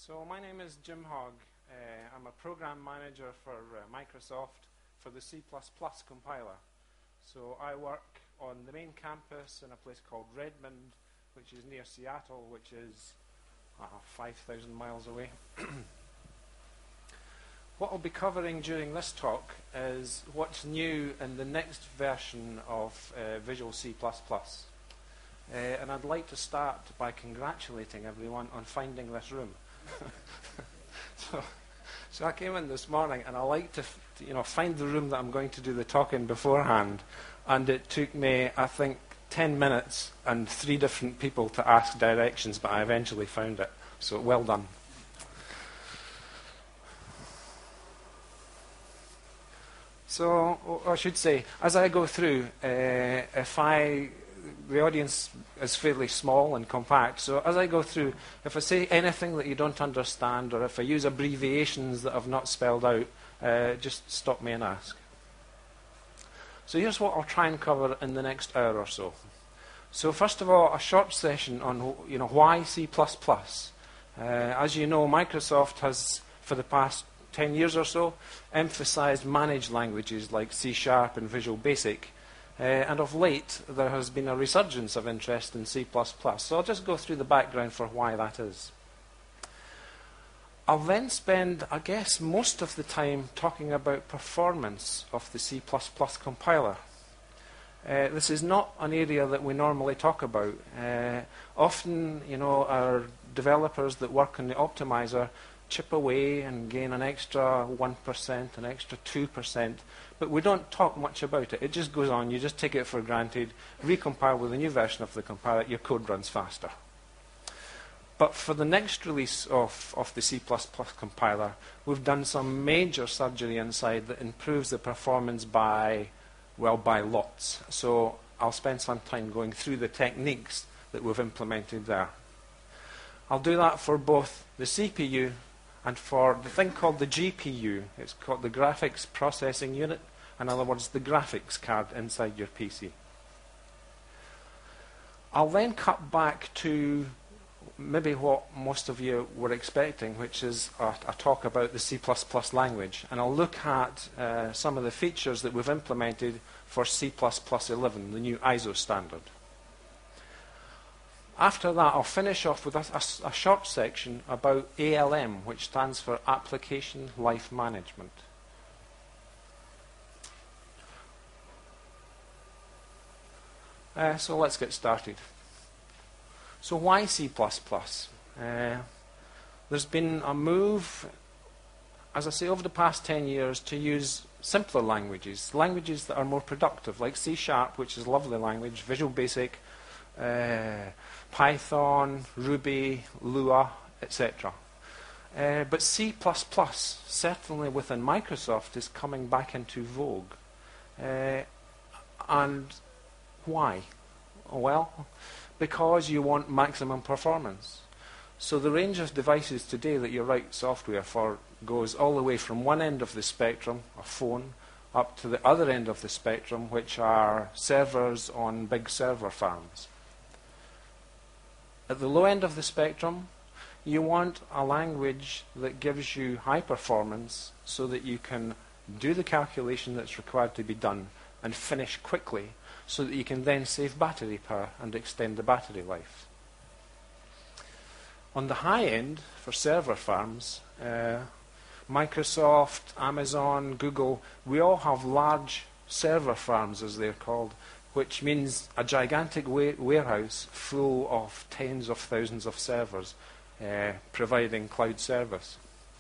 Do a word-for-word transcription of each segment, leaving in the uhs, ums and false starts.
So my name is Jim Hogg. Uh, I'm a program manager for uh, Microsoft for the C plus plus compiler. So I work on the main campus in a place called Redmond, which is near Seattle, which is uh, five thousand miles away. What I'll be covering during this talk is what's new in the next version of uh, Visual C plus plus. Uh, and I'd like to start by congratulating everyone on finding this room. so, so I came in this morning and I like to, f to you know, find the room that I'm going to do the talk in beforehand. And it took me, I think, ten minutes and three different people to ask directions, but I eventually found it. So well done. So I should say, as I go through, uh, if I, the audience is fairly small and compact, so as I go through, if I say anything that you don't understand, or if I use abbreviations that I've not spelled out, uh, just stop me and ask. So here's what I'll try and cover in the next hour or so. So first of all, a short session on you know why C plus plus. Uh, as you know, Microsoft has, for the past ten years or so, emphasized managed languages like C Sharp and Visual Basic. Uh, and of late, there has been a resurgence of interest in C plus plus. So I'll just go through the background for why that is. I'll then spend, I guess, most of the time talking about performance of the C plus plus compiler. Uh, this is not an area that we normally talk about. Uh, often, you know, our developers that work on the optimizer chip away and gain an extra one percent, an extra two percent, but we don't talk much about it. It just goes on. You just take it for granted, recompile with a new version of the compiler, your code runs faster. But for the next release of, of the C plus plus compiler, we've done some major surgery inside that improves the performance by, well, by lots. So I'll spend some time going through the techniques that we've implemented there. I'll do that for both the C P U and for the thing called the G P U. It's called the Graphics Processing Unit. In other words, the graphics card inside your P C. I'll then cut back to maybe what most of you were expecting, which is a, a talk about the C plus plus language. And I'll look at uh, some of the features that we've implemented for C plus plus eleven, the new I S O standard. After that, I'll finish off with a, a, a short section about A L M, which stands for Application Life Management. Uh, so let's get started. So why C plus plus? Uh, there's been a move, as I say, over the past ten years to use simpler languages, languages that are more productive, like C Sharp, which is a lovely language, Visual Basic, uh, Python, Ruby, Lua, et cetera. Uh, but C plus plus, certainly within Microsoft, is coming back into vogue. Uh, and why? Well, because you want maximum performance. So the range of devices today that you write software for goes all the way from one end of the spectrum, a phone, up to the other end of the spectrum, which are servers on big server farms. At the low end of the spectrum, you want a language that gives you high performance so that you can do the calculation that's required to be done and finish quickly so that you can then save battery power and extend the battery life. On the high end, for server farms, uh, Microsoft, Amazon, Google, we all have large server farms, as they're called, which means a gigantic wa warehouse full of tens of thousands of servers uh, providing cloud service.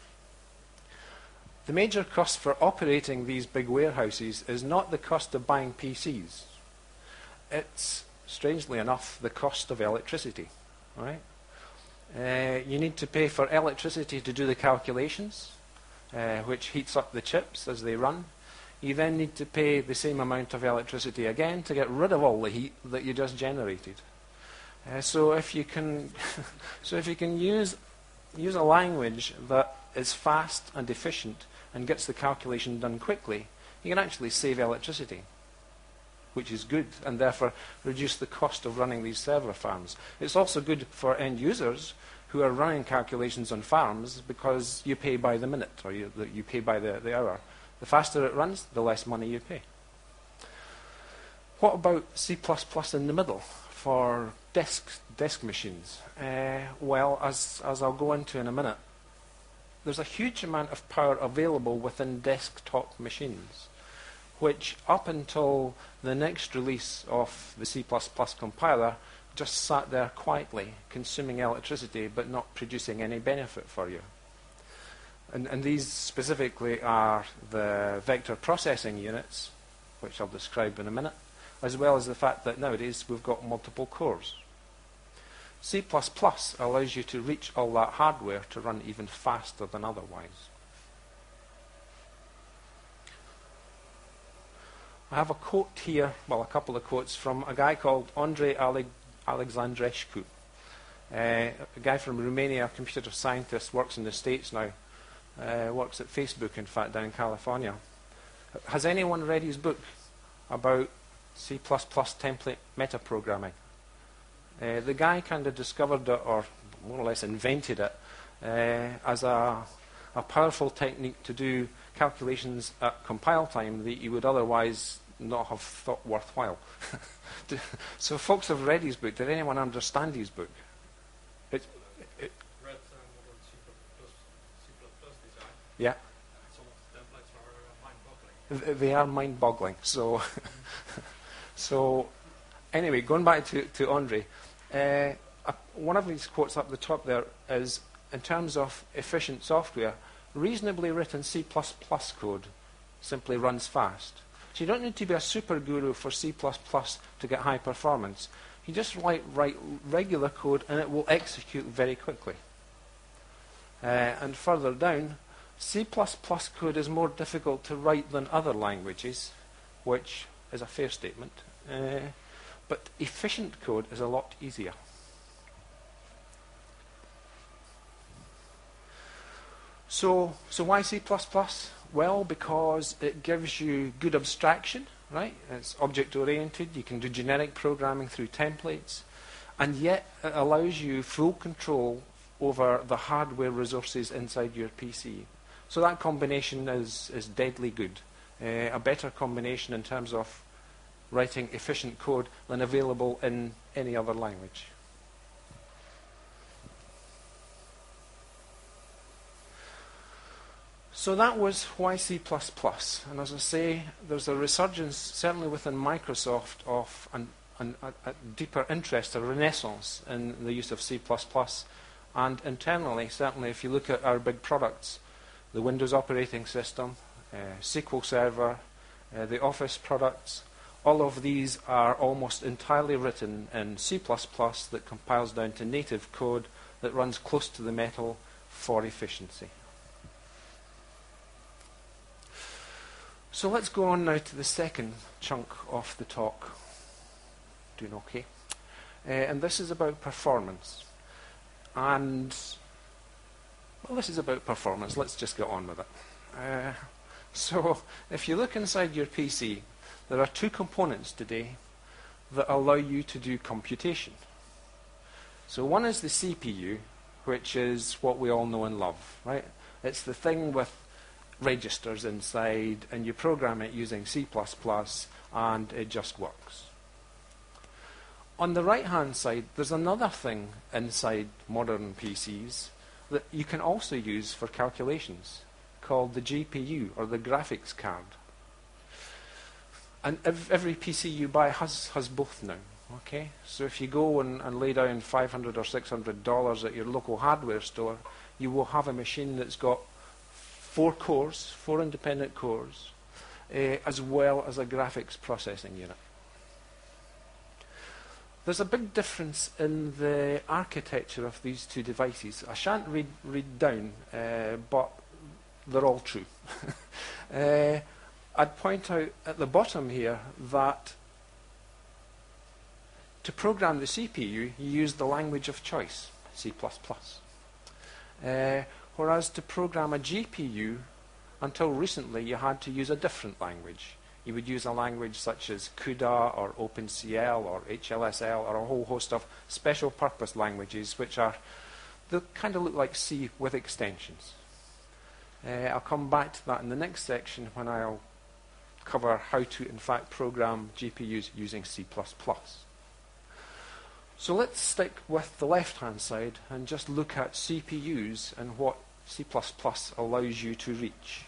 The major cost for operating these big warehouses is not the cost of buying P Cs. It's, strangely enough, the cost of electricity. Right? Uh, you need to pay for electricity to do the calculations, uh, which heats up the chips as they run. You then need to pay the same amount of electricity again to get rid of all the heat that you just generated. Uh, so if you can, so if you can use use a language that is fast and efficient and gets the calculation done quickly, you can actually save electricity, which is good, and therefore reduce the cost of running these server farms. It's also good for end users who are running calculations on farms because you pay by the minute, or you, you pay by the, the hour. The faster it runs, the less money you pay. What about C plus plus in the middle for desk, desk machines? Uh, well, as, as I'll go into in a minute, there's a huge amount of power available within desktop machines, which up until the next release of the C plus plus compiler just sat there quietly, consuming electricity but not producing any benefit for you. And, and these specifically are the vector processing units, which I'll describe in a minute, as well as the fact that nowadays we've got multiple cores. C plus plus allows you to reach all that hardware to run even faster than otherwise. I have a quote here, well, a couple of quotes from a guy called Andrei Ale Alexandrescu. Uh, a guy from Romania, a computer scientist, works in the States now, uh, works at Facebook, in fact, down in California. Has anyone read his book about C plus plus template metaprogramming? Uh, the guy kind of discovered it, or more or less invented it, uh, as a, a powerful technique to do calculations at compile time that you would otherwise not have thought worthwhile. So folks have read his book. Did anyone understand his book? It, it read uh, modern C plus plus, C plus plus design. Yeah. Some of the templates are uh, mind-boggling. Th they are mind-boggling. So, so anyway, going back to, to Andre, uh, uh, one of these quotes up the top there is, in terms of efficient software, reasonably written C plus plus code simply runs fast. So you don't need to be a super guru for C plus plus to get high performance. You just write, write regular code and it will execute very quickly. Uh, and further down, C plus plus code is more difficult to write than other languages, which is a fair statement. Uh, but efficient code is a lot easier. So, so why C plus plus? Well, because it gives you good abstraction, right? It's object-oriented. You can do generic programming through templates. And yet it allows you full control over the hardware resources inside your P C. So that combination is, is deadly good. Uh, a better combination in terms of writing efficient code than available in any other language. So that was why C plus plus. And as I say, there's a resurgence, certainly within Microsoft, of an, an, a, a deeper interest, a renaissance in the use of C plus plus. And internally, certainly, if you look at our big products, the Windows operating system, uh, S Q L Server, uh, the Office products, all of these are almost entirely written in C plus plus that compiles down to native code that runs close to the metal for efficiency. So let's go on now to the second chunk of the talk. Doing okay. Uh, and this is about performance. And, well, this is about performance. Let's just get on with it. Uh, so, if you look inside your P C, there are two components today that allow you to do computation. So one is the C P U, which is what we all know and love, right? It's the thing with registers inside, and you program it using C plus plus, and it just works. On the right-hand side, there's another thing inside modern P Cs that you can also use for calculations, called the G P U, or the graphics card. And ev every P C you buy has, has both now. Okay? So if you go and, and lay down five hundred or six hundred dollars at your local hardware store, you will have a machine that's got four cores, four independent cores, uh, as well as a graphics processing unit. There's a big difference in the architecture of these two devices. I shan't read, read down, uh, but they're all true. uh, I'd point out at the bottom here that to program the C P U, you use the language of choice, C plus plus. Uh, whereas to program a G P U, until recently, you had to use a different language. You would use a language such as CUDA or OpenCL or H L S L or a whole host of special purpose languages which are they kind of look like C with extensions. Uh, I'll come back to that in the next section when I'll cover how to, in fact, program G P Us using C plus plus. So let's stick with the left-hand side and just look at C P Us and what C plus plus allows you to reach.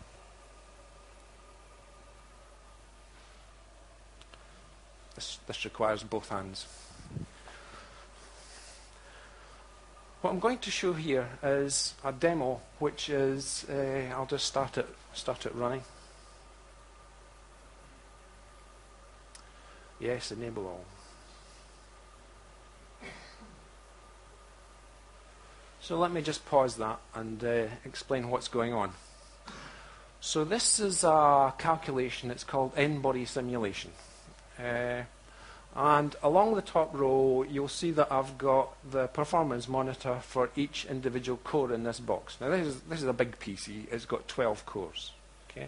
This, this requires both hands. What I'm going to show here is a demo, which is, uh, I'll just start it, start it running. Yes, enable all. So let me just pause that and uh, explain what's going on. So this is a calculation. It's called N-body simulation. Uh, and along the top row, you'll see that I've got the performance monitor for each individual core in this box. Now this is, this is a big P C. It's got twelve cores. Okay.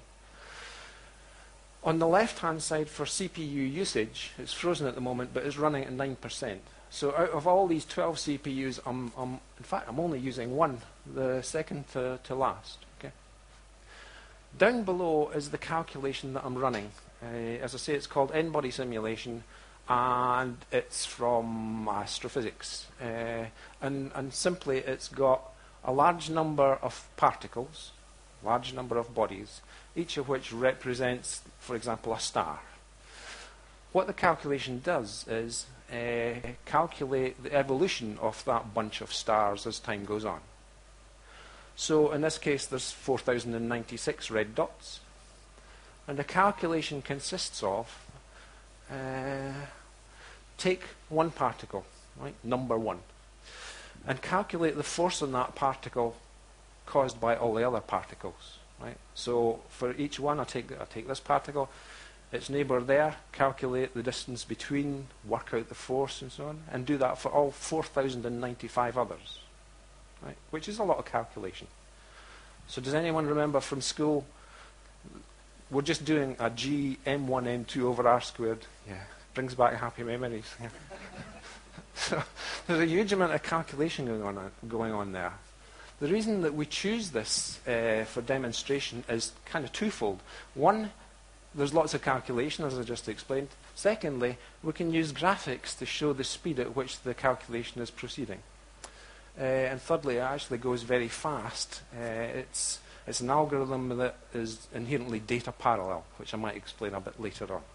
On the left-hand side for C P U usage, it's frozen at the moment, but it's running at nine percent. So out of all these twelve C P Us, I'm, I'm, in fact, I'm only using one, the second to, to last. Okay. Down below is the calculation that I'm running. Uh, as I say, it's called N-body simulation, and it's from astrophysics. Uh, and, and simply, it's got a large number of particles, large number of bodies, each of which represents, for example, a star. What the calculation does is uh, calculate the evolution of that bunch of stars as time goes on. So in this case, there's four thousand ninety-six red dots. And the calculation consists of, uh, take one particle, right, number one, and calculate the force on that particle caused by all the other particles. Right? So for each one, I take, I take this particle, its neighbour there, calculate the distance between, work out the force and so on, and do that for all four thousand ninety-five others, right? Which is a lot of calculation. So does anyone remember from school, we're just doing a G M one M two over R squared. Yeah, brings back happy memories. Yeah. So there's a huge amount of calculation going on, going on there. The reason that we choose this uh, for demonstration is kind of twofold. One, there's lots of calculation, as I just explained. Secondly, we can use graphics to show the speed at which the calculation is proceeding. Uh, and thirdly, it actually goes very fast. Uh, it's, it's an algorithm that is inherently data parallel, which I might explain a bit later on.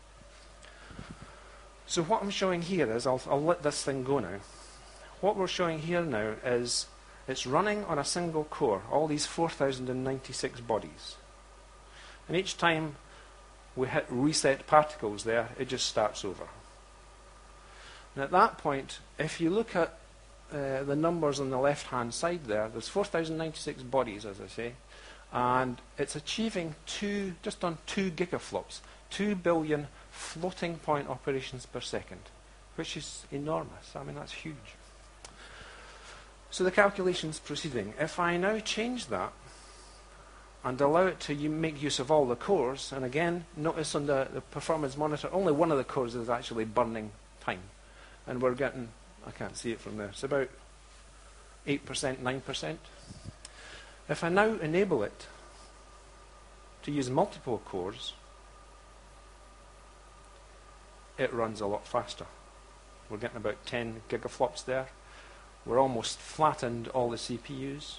So what I'm showing here is, I'll, I'll let this thing go now. What we're showing here now is it's running on a single core, all these four thousand ninety-six bodies. And each time we hit reset particles there, it just starts over. And at that point, if you look at uh, the numbers on the left-hand side there, there's four thousand ninety-six bodies, as I say, and it's achieving two, just on two gigaflops, two billion floating point operations per second, which is enormous. I mean, that's huge. So the calculation's proceeding. If I now change that and allow it to make use of all the cores, and again, notice on the, the performance monitor, only one of the cores is actually burning time. And we're getting, I can't see it from there, it's about eight percent, nine percent. If I now enable it to use multiple cores, it runs a lot faster. We're getting about ten gigaflops there. We're almost flattened all the C P Us.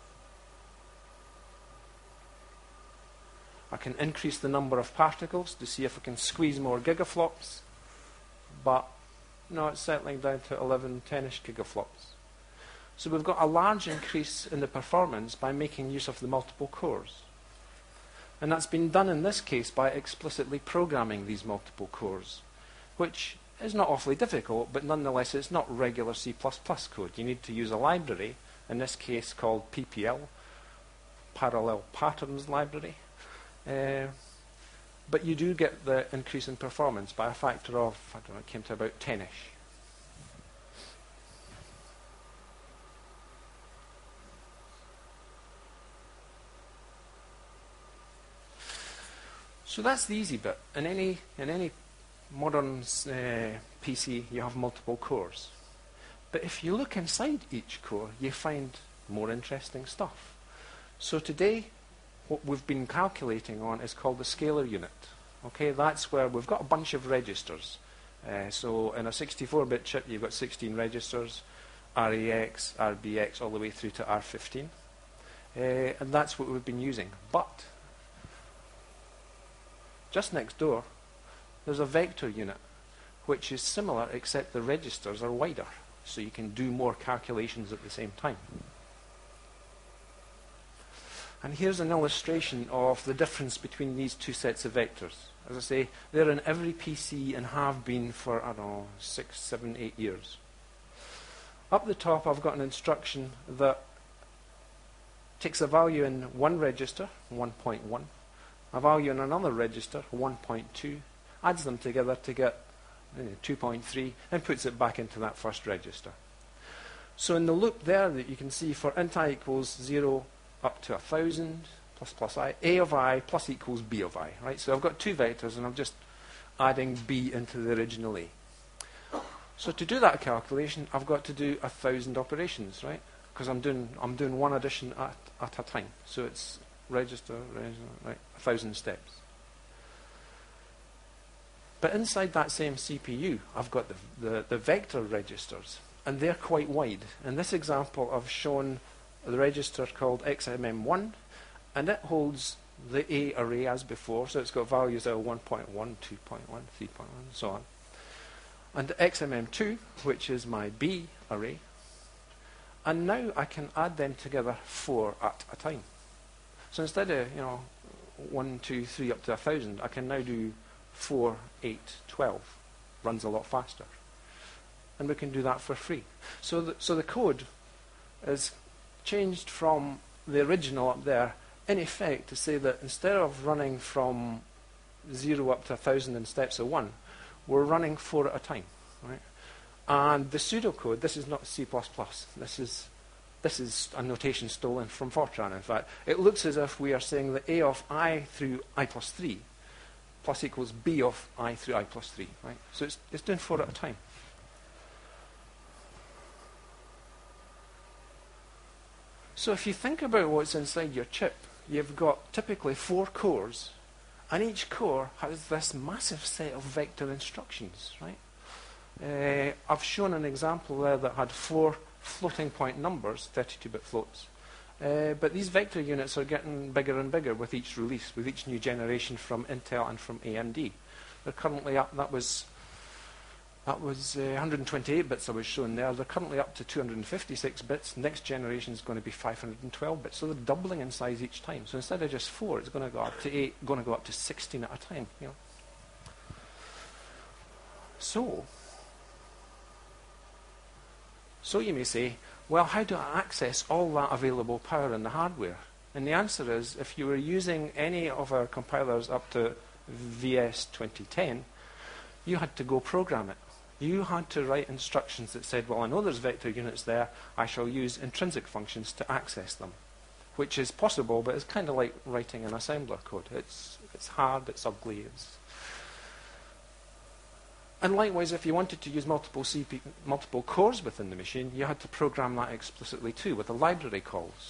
I can increase the number of particles to see if I can squeeze more gigaflops, but no, it's settling down to eleven, ten-ish gigaflops. So we've got a large increase in the performance by making use of the multiple cores. And that's been done in this case by explicitly programming these multiple cores, which is not awfully difficult, but nonetheless it's not regular C plus plus code. You need to use a library, in this case called P P L, Parallel Patterns Library. Uh, but you do get the increase in performance by a factor of, I don't know, it came to about ten-ish. So that's the easy bit. In any, in any modern uh, P C, you have multiple cores. But if you look inside each core, you find more interesting stuff. So today, what we've been calculating on is called the scalar unit. Okay, that's where we've got a bunch of registers. Uh, so in a sixty-four bit chip, you've got sixteen registers, R A X, R B X, all the way through to R fifteen. Uh, and that's what we've been using. But just next door, there's a vector unit, which is similar, except the registers are wider. So you can do more calculations at the same time. And here's an illustration of the difference between these two sets of vectors. As I say, they're in every P C and have been for, I don't know, six, seven, eight years. Up the top, I've got an instruction that takes a value in one register, one point one, a value in another register, one point two, adds them together to get uh, two point three, and puts it back into that first register. So in the loop there that you can see for int I equals zero up to one thousand, plus plus I, a of I plus equals b of I, right? So I've got two vectors, and I'm just adding b into the original a. So to do that calculation, I've got to do a thousand operations, right? Because I'm doing I'm doing one addition at, at a time. So it's register, register, right? A thousand steps. But inside that same C P U, I've got the, the, the vector registers, and they're quite wide. In this example, I've shown the register called X M M one, and it holds the A array as before, so it's got values of one point one, two point one, three point one, and so on. And X M M two, which is my B array, and now I can add them together four at a time. So instead of, you know, one, two, three up to a thousand, I can now do four, eight, twelve. Runs a lot faster. And we can do that for free. So the, so the code is changed from the original up there, in effect, to say that instead of running from zero up to a thousand in steps of one, we're running four at a time, right? And the pseudocode, this is not C plus plus. This is this is a notation stolen from Fortran. In fact, it looks as if we are saying that A of I through I plus three plus equals B of I through I plus three, right? So it's it's doing four at a time. So if you think about what's inside your chip, you've got typically four cores, and each core has this massive set of vector instructions, right? Uh, I've shown an example there that had four floating point numbers, thirty-two bit floats. Uh, but these vector units are getting bigger and bigger with each release, with each new generation from Intel and from A M D. They're currently up, that was, that was uh, one hundred twenty-eight bits I was showing there. They're currently up to two hundred fifty-six bits. Next generation is going to be five hundred twelve bits. So they're doubling in size each time. So instead of just four, it's going to go up to eight, going to go up to sixteen at a time. You know. So, so you may say, well, how do I access all that available power in the hardware? And the answer is, if you were using any of our compilers up to V S twenty ten, you had to go program it. You had to write instructions that said, well, I know there's vector units there, I shall use intrinsic functions to access them, which is possible, but it's kind of like writing an assembler code. It's, it's hard, it's ugly. It's and likewise, if you wanted to use multiple C P, multiple cores within the machine, you had to program that explicitly too, with the library calls.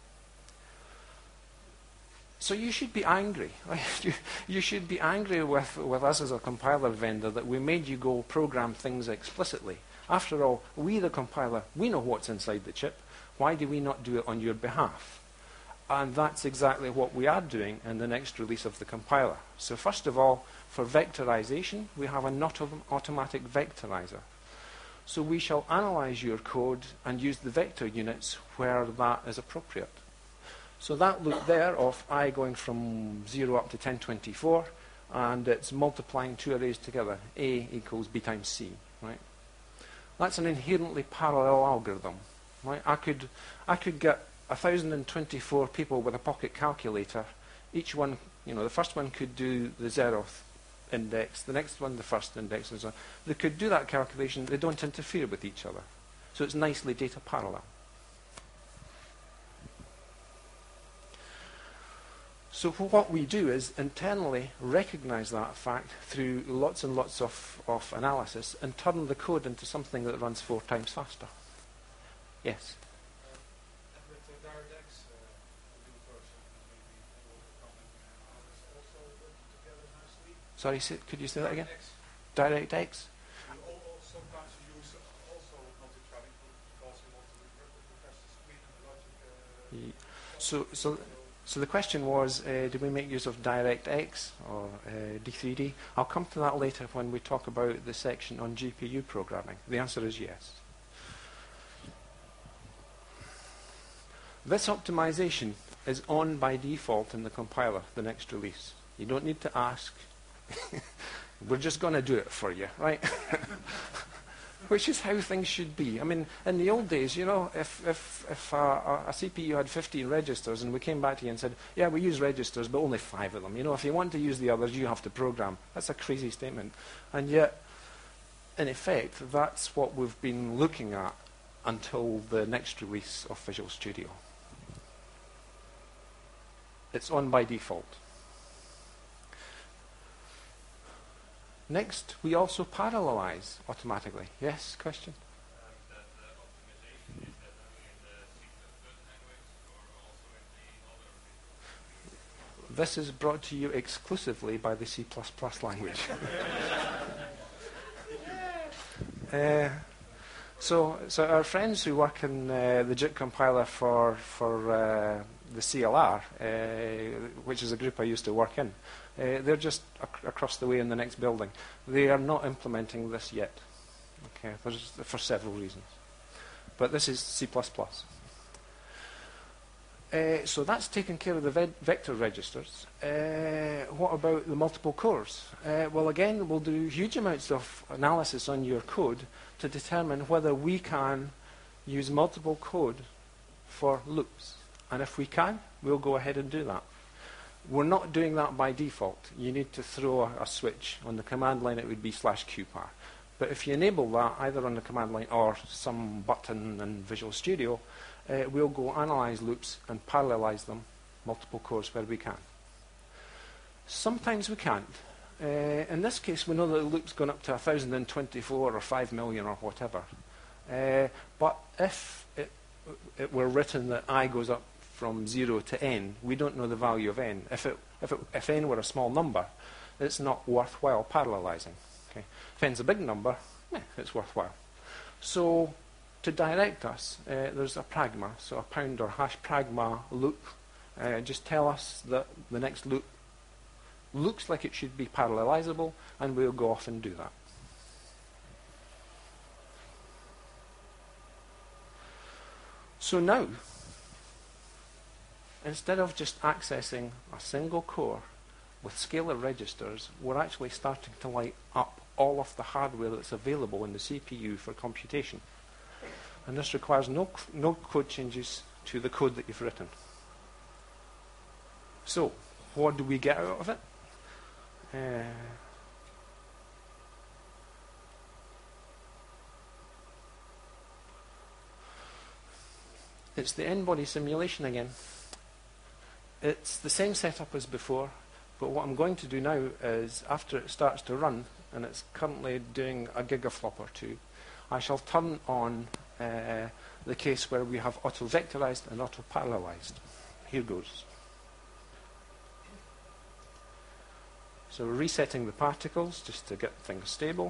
So you should be angry. you, you should be angry with, with us as a compiler vendor that we made you go program things explicitly. After all, we, the compiler, we know what's inside the chip. Why do we not do it on your behalf? And that's exactly what we are doing in the next release of the compiler. So first of all, for vectorization, we have a not automatic vectorizer. So we shall analyze your code and use the vector units where that is appropriate. So that loop there of I going from zero up to ten twenty-four, and it's multiplying two arrays together, A equals B times C, right? That's an inherently parallel algorithm, right? I could, I could get one thousand twenty-four people with a pocket calculator. Each one, you know, the first one could do the zeroth index, the next one the first index, and so on. They could do that calculation. They don't interfere with each other. So it's nicely data parallel. So what we do is internally recognize that fact through lots and lots of, of analysis and turn the code into something that runs four times faster. Yes? And with the DirectX uh, do version, maybe all the common uh, others also working together nicely. Sorry, say, could you say that again? DirectX. DirectX? You al- al- sometimes you use also multi-threading because you want to re- refresh the screen and the logic. Uh, Ye- So, so, so the question was, uh, do we make use of DirectX or uh, D three D? I'll come to that later when we talk about the section on G P U programming. The answer is yes. This optimization is on by default in the compiler, the next release. You don't need to ask. We're just going to do it for you, right? Which is how things should be. I mean, in the old days, you know, if, if, if a, a, a C P U had fifteen registers and we came back to you and said, yeah, we use registers, but only five of them. You know, if you want to use the others, you have to program. That's a crazy statement. And yet, in effect, that's what we've been looking at until the next release of Visual Studio. It's on by default. Next, we also parallelize automatically. Yes, question? Um, that uh, optimization, is that only in the C plus plus language or also in the other? This is brought to you exclusively by the C plus plus language. uh, so, so our friends who work in uh, the J I T compiler for, for uh, the C L R, uh, which is a group I used to work in, Uh, they're just ac across the way in the next building. They are not implementing this yet, okay, There's, for several reasons. But this is C plus plus. Uh, so that's taken care of the ve vector registers. Uh, what about the multiple cores? Uh, well, again, we'll do huge amounts of analysis on your code to determine whether we can use multiple code for loops. And if we can, we'll go ahead and do that. We're not doing that by default. You need to throw a, a switch. On the command line, it would be slash qpar. But if you enable that, either on the command line or some button in Visual Studio, uh, we'll go analyze loops and parallelize them, multiple cores where we can. Sometimes we can't. Uh, in this case, we know that the loop's gone up to one thousand twenty-four or five million or whatever. Uh, but if it, it were written that I goes up from zero to n, we don't know the value of n. If, it, if, it, if n were a small number, it's not worthwhile parallelizing. Okay? If n's a big number, eh, it's worthwhile. So to direct us, uh, there's a pragma, so a pound or hash pragma loop. Uh, just tell us that the next loop looks like it should be parallelizable, and we'll go off and do that. So now, instead of just accessing a single core with scalar registers, we're actually starting to light up all of the hardware that's available in the C P U for computation. And this requires no, no code changes to the code that you've written. So, what do we get out of it? Uh, it's the n-body simulation again. It's the same setup as before, but what I'm going to do now is, after it starts to run, and it's currently doing a gigaflop or two, I shall turn on uh, the case where we have auto-vectorized and auto-parallelized. Here goes. So we're resetting the particles just to get things stable.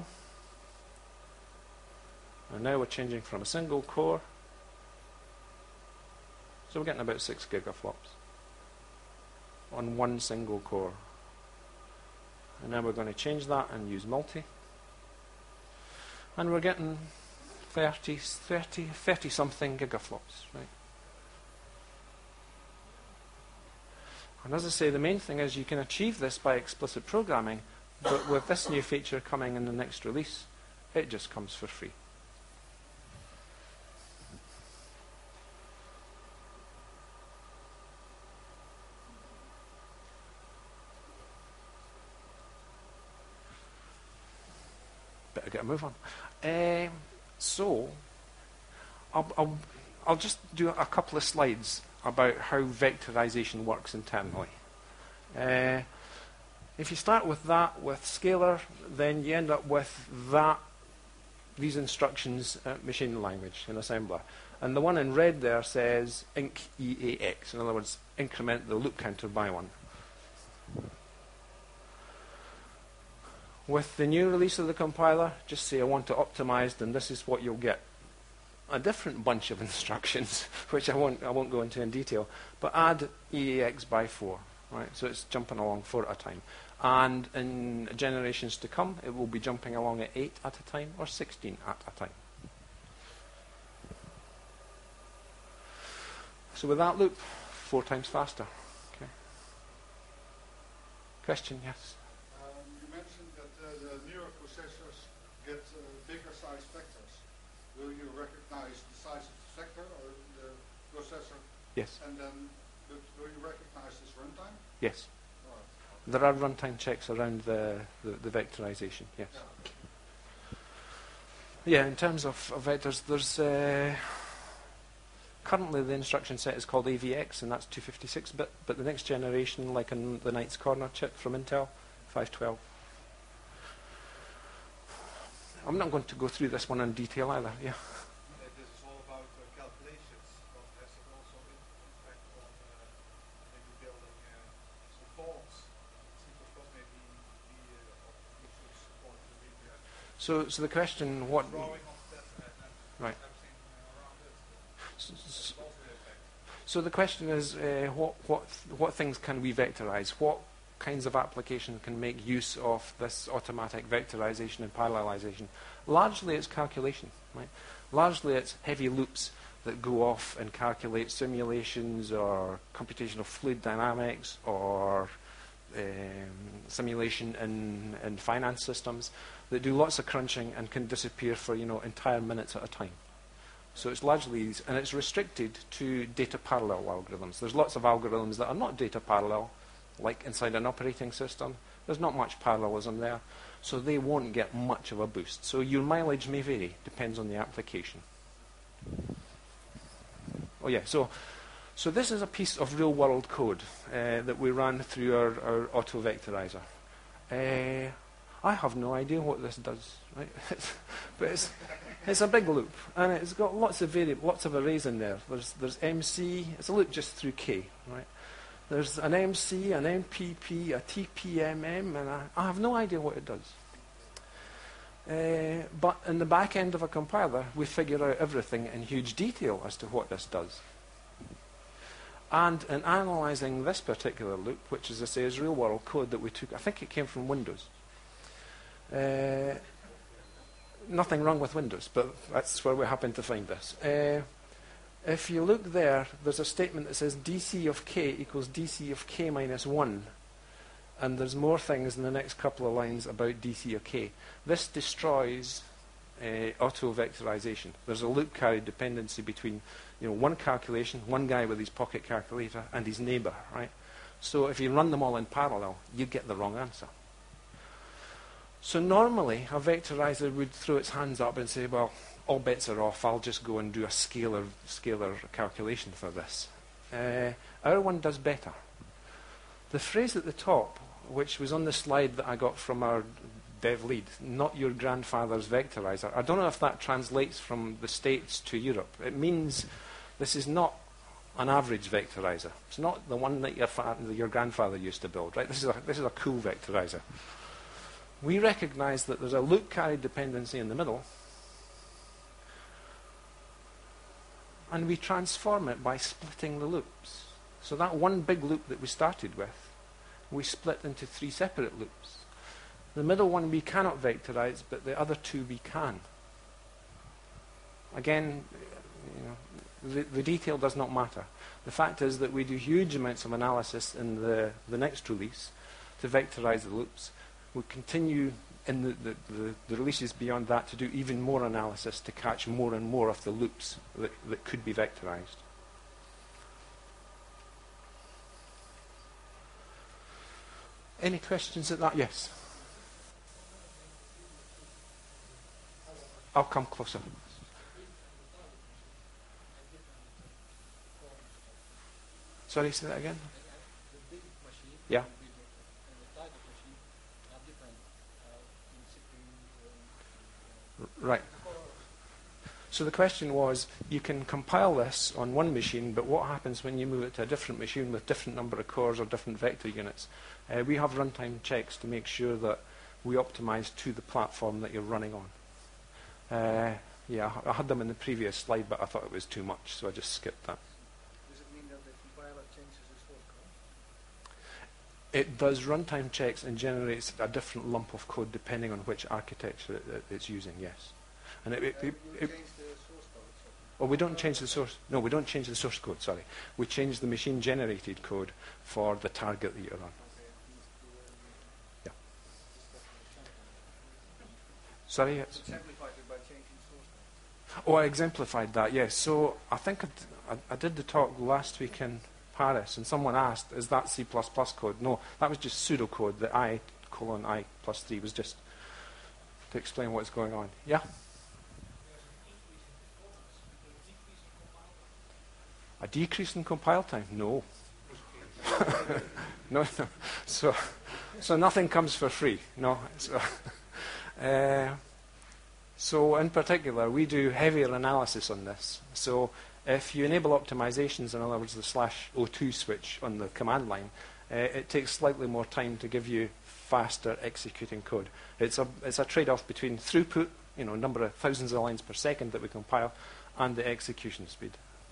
And now we're changing from a single core. So we're getting about six gigaflops on one single core. And now we're going to change that and use multi. And we're getting thirty, thirty, thirty something gigaflops, right? And as I say, the main thing is you can achieve this by explicit programming, but with this new feature coming in the next release, it just comes for free. Better get a move on. Um, so, I'll, I'll, I'll just do a couple of slides about how vectorization works internally. Uh, if you start with that, with scalar, then you end up with that, these instructions at machine language in assembler. And the one in red there says inc E A X. In other words, increment the loop counter by one. With the new release of the compiler, just say I want it optimized, and this is what you'll get. A different bunch of instructions, which I won't, I won't go into in detail, but add E A X by four. Right? So it's jumping along four at a time. And in generations to come, it will be jumping along at eight at a time or sixteen at a time. So with that loop, four times faster. Okay. Question, yes? Um, you mentioned that uh, the neural processors get uh, bigger size vectors. Will you recognize the size of the vector or the processor? Yes. And then, but will you recognize this runtime? Yes. Or, There are runtime checks around the, the, the vectorization, yes. yeah. Yeah, in terms of, of vectors, there's uh, currently the instruction set is called A V X, and that's two fifty-six bit, but the next generation, like in the Knight's Corner chip from Intel, five twelve. I'm not going to go through this one in detail either, yeah. Uh, this is all about uh, calculations, but has it also impact on uh, maybe building uh, some forms? C plus plus maybe be uh, you should support the media. So, so the question, what... Drawing of that and, and Right. everything uh, around it. s- s- That's also the effect. So the question is, uh, what, what, what things can we vectorize? What kinds of application can make use of this automatic vectorization and parallelization? Largely it's calculation, right? Largely it's heavy loops that go off and calculate simulations or computational fluid dynamics or um, simulation in, in finance systems that do lots of crunching and can disappear for, you know, entire minutes at a time. So it's largely, these, and it's restricted to data parallel algorithms. There's lots of algorithms that are not data parallel, like inside an operating system. There's not much parallelism there, so they won't get much of a boost. So your mileage may vary, depends on the application. Oh yeah, so so this is a piece of real-world code uh, that we ran through our, our auto vectorizer. Uh, I have no idea what this does, right? But it's it's a big loop, and it's got lots of vari lots of arrays in there. There's there's M C. It's a loop just through K, right? There's an M C, an M P P, a T P M M, and I, I have no idea what it does. Uh, but in the back end of a compiler, we figure out everything in huge detail as to what this does. And in analysing this particular loop, which, as I say, is real-world code that we took, I think it came from Windows. Uh, nothing wrong with Windows, but that's where we happen to find this. Uh, if you look there, there's a statement that says D C of k equals D C of k minus one. And there's more things in the next couple of lines about D C of k. This destroys uh, auto-vectorization. There's a loop carried dependency between, you know, one calculation, one guy with his pocket calculator, and his neighbor, right? So if you run them all in parallel, you get the wrong answer. So normally, a vectorizer would throw its hands up and say, well, all bets are off, I'll just go and do a scalar, scalar calculation for this. Uh, our one does better. The phrase at the top, which was on the slide that I got from our dev lead, not your grandfather's vectorizer, I don't know if that translates from the States to Europe. It means this is not an average vectorizer. It's not the one that your, fa that your grandfather used to build, right? This is a, this is a cool vectorizer. We recognize that there's a loop carried dependency in the middle, and we transform it by splitting the loops. So that one big loop that we started with, we split into three separate loops. The middle one we cannot vectorize, but the other two we can. Again, you know, the, the detail does not matter. The fact is that we do huge amounts of analysis in the, the next release to vectorize the loops. We continue in the, the, the, the releases beyond that to do even more analysis to catch more and more of the loops that, that could be vectorized. Any questions at that? Yes. I'll come closer. Sorry, say that again? Yeah. Right. So the question was, you can compile this on one machine, but what happens when you move it to a different machine with different number of cores or different vector units? Uh, we have runtime checks to make sure that we optimize to the platform that you're running on. Uh, yeah, I had them in the previous slide, but I thought it was too much, so I just skipped that. Does it mean that the compiler changes the source code? It does runtime checks and generates a different lump of code depending on which architecture it, it, it's using, yes. And it, it, Uh, it, you it, change the source code. So well, we don't change the source. No, we don't change the source code, sorry. We change the machine-generated code for the target that you're on. okay, these two, uh, Yeah. this stuff Sorry? is It's, simplified it by changing source code. oh, I exemplified that, yes. So I think I, d- I- I did the talk last week in Paris, and someone asked, is that C plus plus code? No, that was just pseudocode. The I colon I plus three was just to explain what's going on. Yeah? A decrease in compile time? No. no, no. So, so nothing comes for free. No. So, uh, so in particular, we do heavier analysis on this. So if you enable optimizations, in other words, the slash O two switch on the command line, uh, it takes slightly more time to give you faster executing code. It's a, it's a trade-off between throughput, you know, number of thousands of lines per second that we compile, and the execution speed.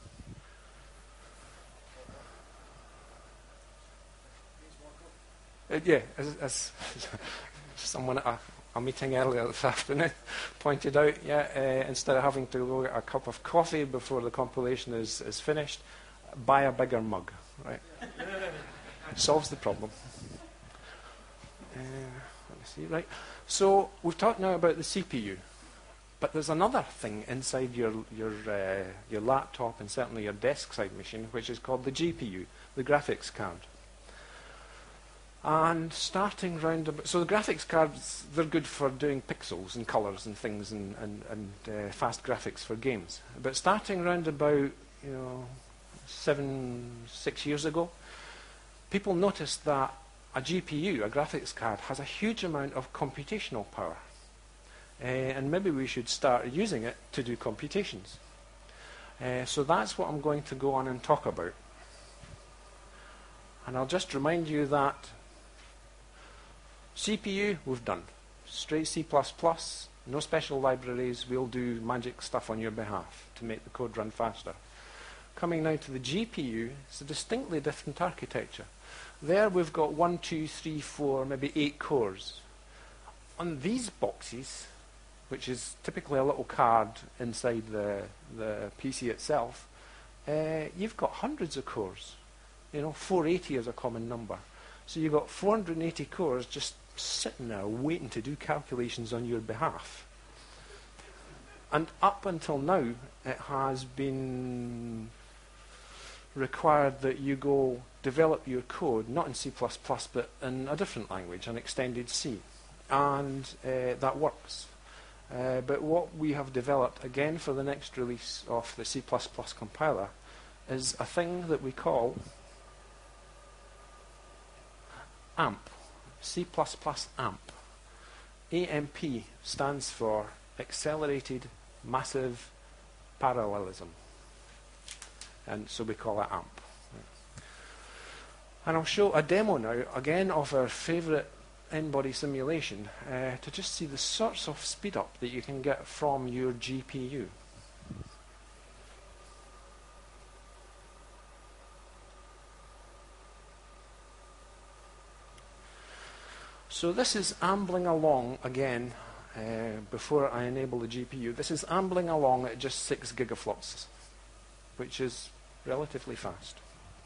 Uh, yeah, as, as someone at a, a meeting earlier this afternoon pointed out, yeah, uh, instead of having to go get a cup of coffee before the compilation is, is finished, buy a bigger mug, right? It solves the problem. Uh, let me see, right? So we've talked now about the C P U, but there's another thing inside your your uh, your laptop and certainly your desk side machine, which is called the G P U, the graphics card. And starting round about, so the graphics cards, they're good for doing pixels and colours and things and, and, and uh, fast graphics for games. But starting round about, you know, seven, six years ago, people noticed that a G P U, a graphics card, has a huge amount of computational power. Uh, and maybe we should start using it to do computations. Uh, so that's what I'm going to go on and talk about. And I'll just remind you that C P U, we've done. Straight C plus plus, no special libraries, we'll do magic stuff on your behalf to make the code run faster. Coming now to the G P U, it's a distinctly different architecture. There we've got one, two, three, four, maybe eight cores. On these boxes, which is typically a little card inside the, the P C itself, uh, you've got hundreds of cores. You know, four eighty is a common number. So you've got four hundred eighty cores just sitting there waiting to do calculations on your behalf. And up until now, it has been required that you go develop your code, not in C plus plus, but in a different language, an extended C. And uh, that works. Uh, but what we have developed, again for the next release of the C plus plus compiler, is a thing that we call AMP, C plus plus AMP. A M P stands for Accelerated Massive Parallelism. And so we call it AMP. And I'll show a demo now, again, of our favourite n-body simulation, uh, to just see the sorts of speed up that you can get from your G P U. So this is ambling along again, uh, before I enable the G P U. This is ambling along at just six gigaflops, which is relatively fast.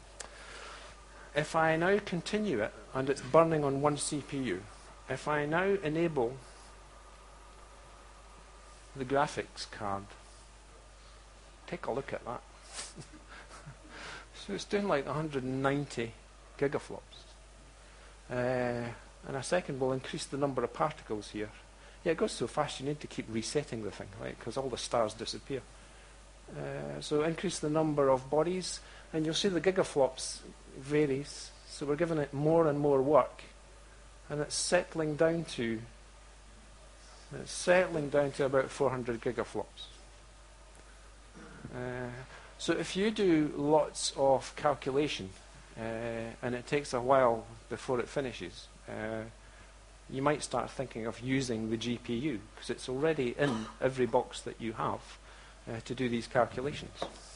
If I now continue it, and it's burning on one C P U, if I now enable the graphics card, take a look at that. So it's doing like one hundred ninety gigaflops. Uh, in a second we'll increase the number of particles here. Yeah, it goes so fast you need to keep resetting the thing, right? Because all the stars disappear. Uh, so increase the number of bodies, and you'll see the gigaflops varies. So we're giving it more and more work, and it's settling down to It's settling down to about four hundred gigaflops. Uh, so if you do lots of calculation, uh, and it takes a while before it finishes, uh, you might start thinking of using the G P U, because it's already in every box that you have uh, to do these calculations.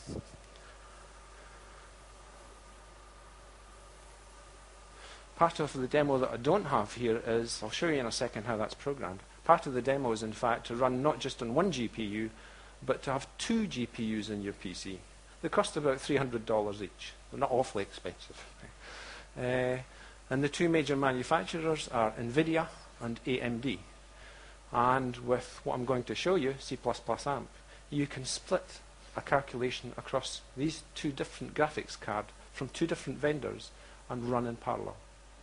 Part of the demo that I don't have here is, I'll show you in a second how that's programmed. Part of the demo is in fact to run not just on one G P U, but to have two G P Us in your P C. They cost about three hundred dollars each. They're not awfully expensive. Uh, and the two major manufacturers are NVIDIA and A M D. And with what I'm going to show you, C plus plus AMP, you can split a calculation across these two different graphics cards from two different vendors and run in parallel.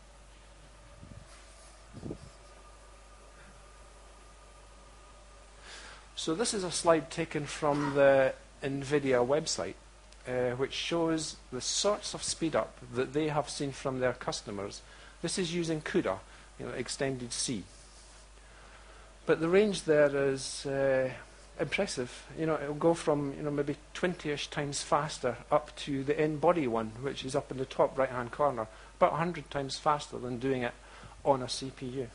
So this is a slide taken from the NVIDIA website, uh, which shows the sorts of speed up that they have seen from their customers. This is using CUDA, you know, extended C. But the range there is uh, impressive. You know, it'll go from you know maybe twenty-ish times faster up to the N-body one, which is up in the top right-hand corner, about one hundred times faster than doing it on a C P U.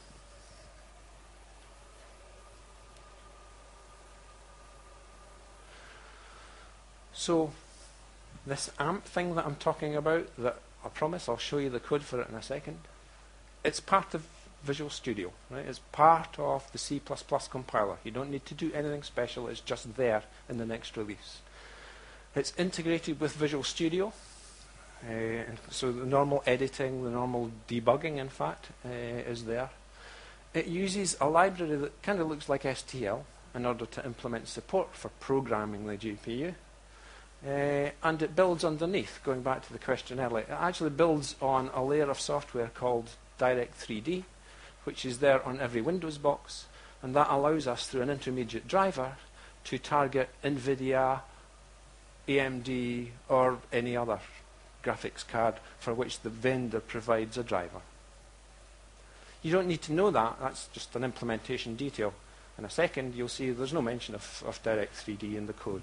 So this AMP thing that I'm talking about, that I promise I'll show you the code for it in a second, it's part of Visual Studio, right? It's part of the C plus plus compiler. You don't need to do anything special, it's just there in the next release. It's integrated with Visual Studio, uh, and so the normal editing, the normal debugging, in fact, uh, is there. It uses a library that kind of looks like S T L in order to implement support for programming the G P U. Uh, and it builds underneath, going back to the question earlier. It actually builds on a layer of software called Direct three D, which is there on every Windows box, and that allows us, through an intermediate driver, to target NVIDIA, A M D, or any other graphics card for which the vendor provides a driver. You don't need to know that, that's just an implementation detail. In a second, you'll see there's no mention of, of Direct three D in the code.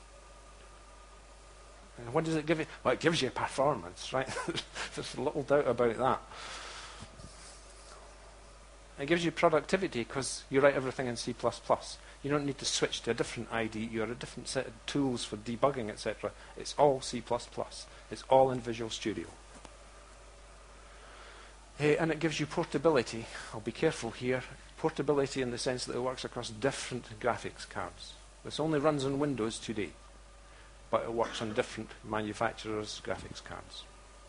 And what does it give you? Well, it gives you performance, right? There's little doubt about that. It gives you productivity because you write everything in C plus plus. You don't need to switch to a different I D E or a different set of tools for debugging, et cetera. It's all C plus plus. It's all in Visual Studio. Uh, and it gives you portability. I'll be careful here. Portability in the sense that it works across different graphics cards. This only runs on Windows today, but it works on different manufacturers' graphics cards.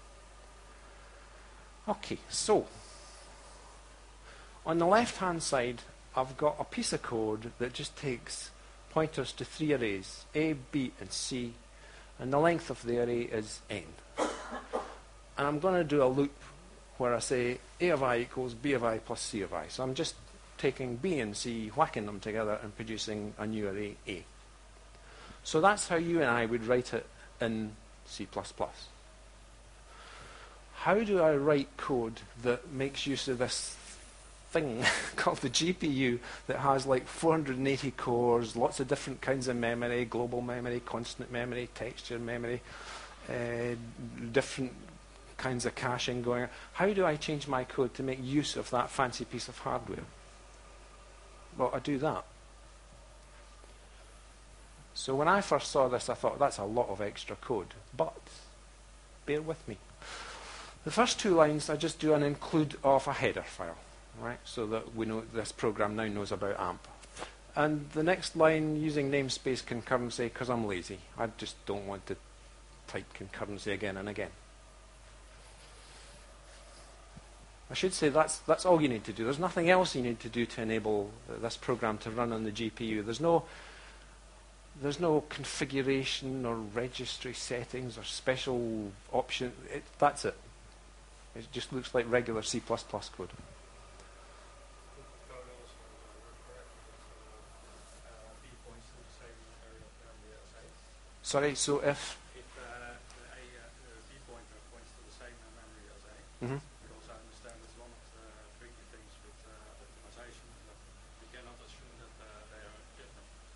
Okay, so on the left-hand side, I've got a piece of code that just takes pointers to three arrays, A, B, and C, and the length of the array is n. And I'm going to do a loop where I say A of I equals B of I plus C of I. So I'm just taking B and C, whacking them together, and producing a new array, A. So that's how you and I would write it in C plus plus. How do I write code that makes use of this thing called the G P U that has like four hundred eighty cores, lots of different kinds of memory, global memory, constant memory, texture memory, uh, different kinds of caching going on? How do I change my code to make use of that fancy piece of hardware? Well, I do that. So when I first saw this, I thought, that's a lot of extra code. But bear with me. The first two lines, I just do an include of a header file, right? So that we know this program now knows about AMP. And the next line, using namespace concurrency, because I'm lazy. I just don't want to type concurrency again and again. I should say that's, that's all you need to do. There's nothing else you need to do to enable uh, this program to run on the G P U. There's no... There's no configuration or registry settings or special option. It, that's it. It just looks like regular C plus plus code. Sorry, so if... If uh, the A, uh, the B pointer points to the same memory as A, Mm-hmm. because I understand it's one of the tricky things with uh, optimization, that you cannot assume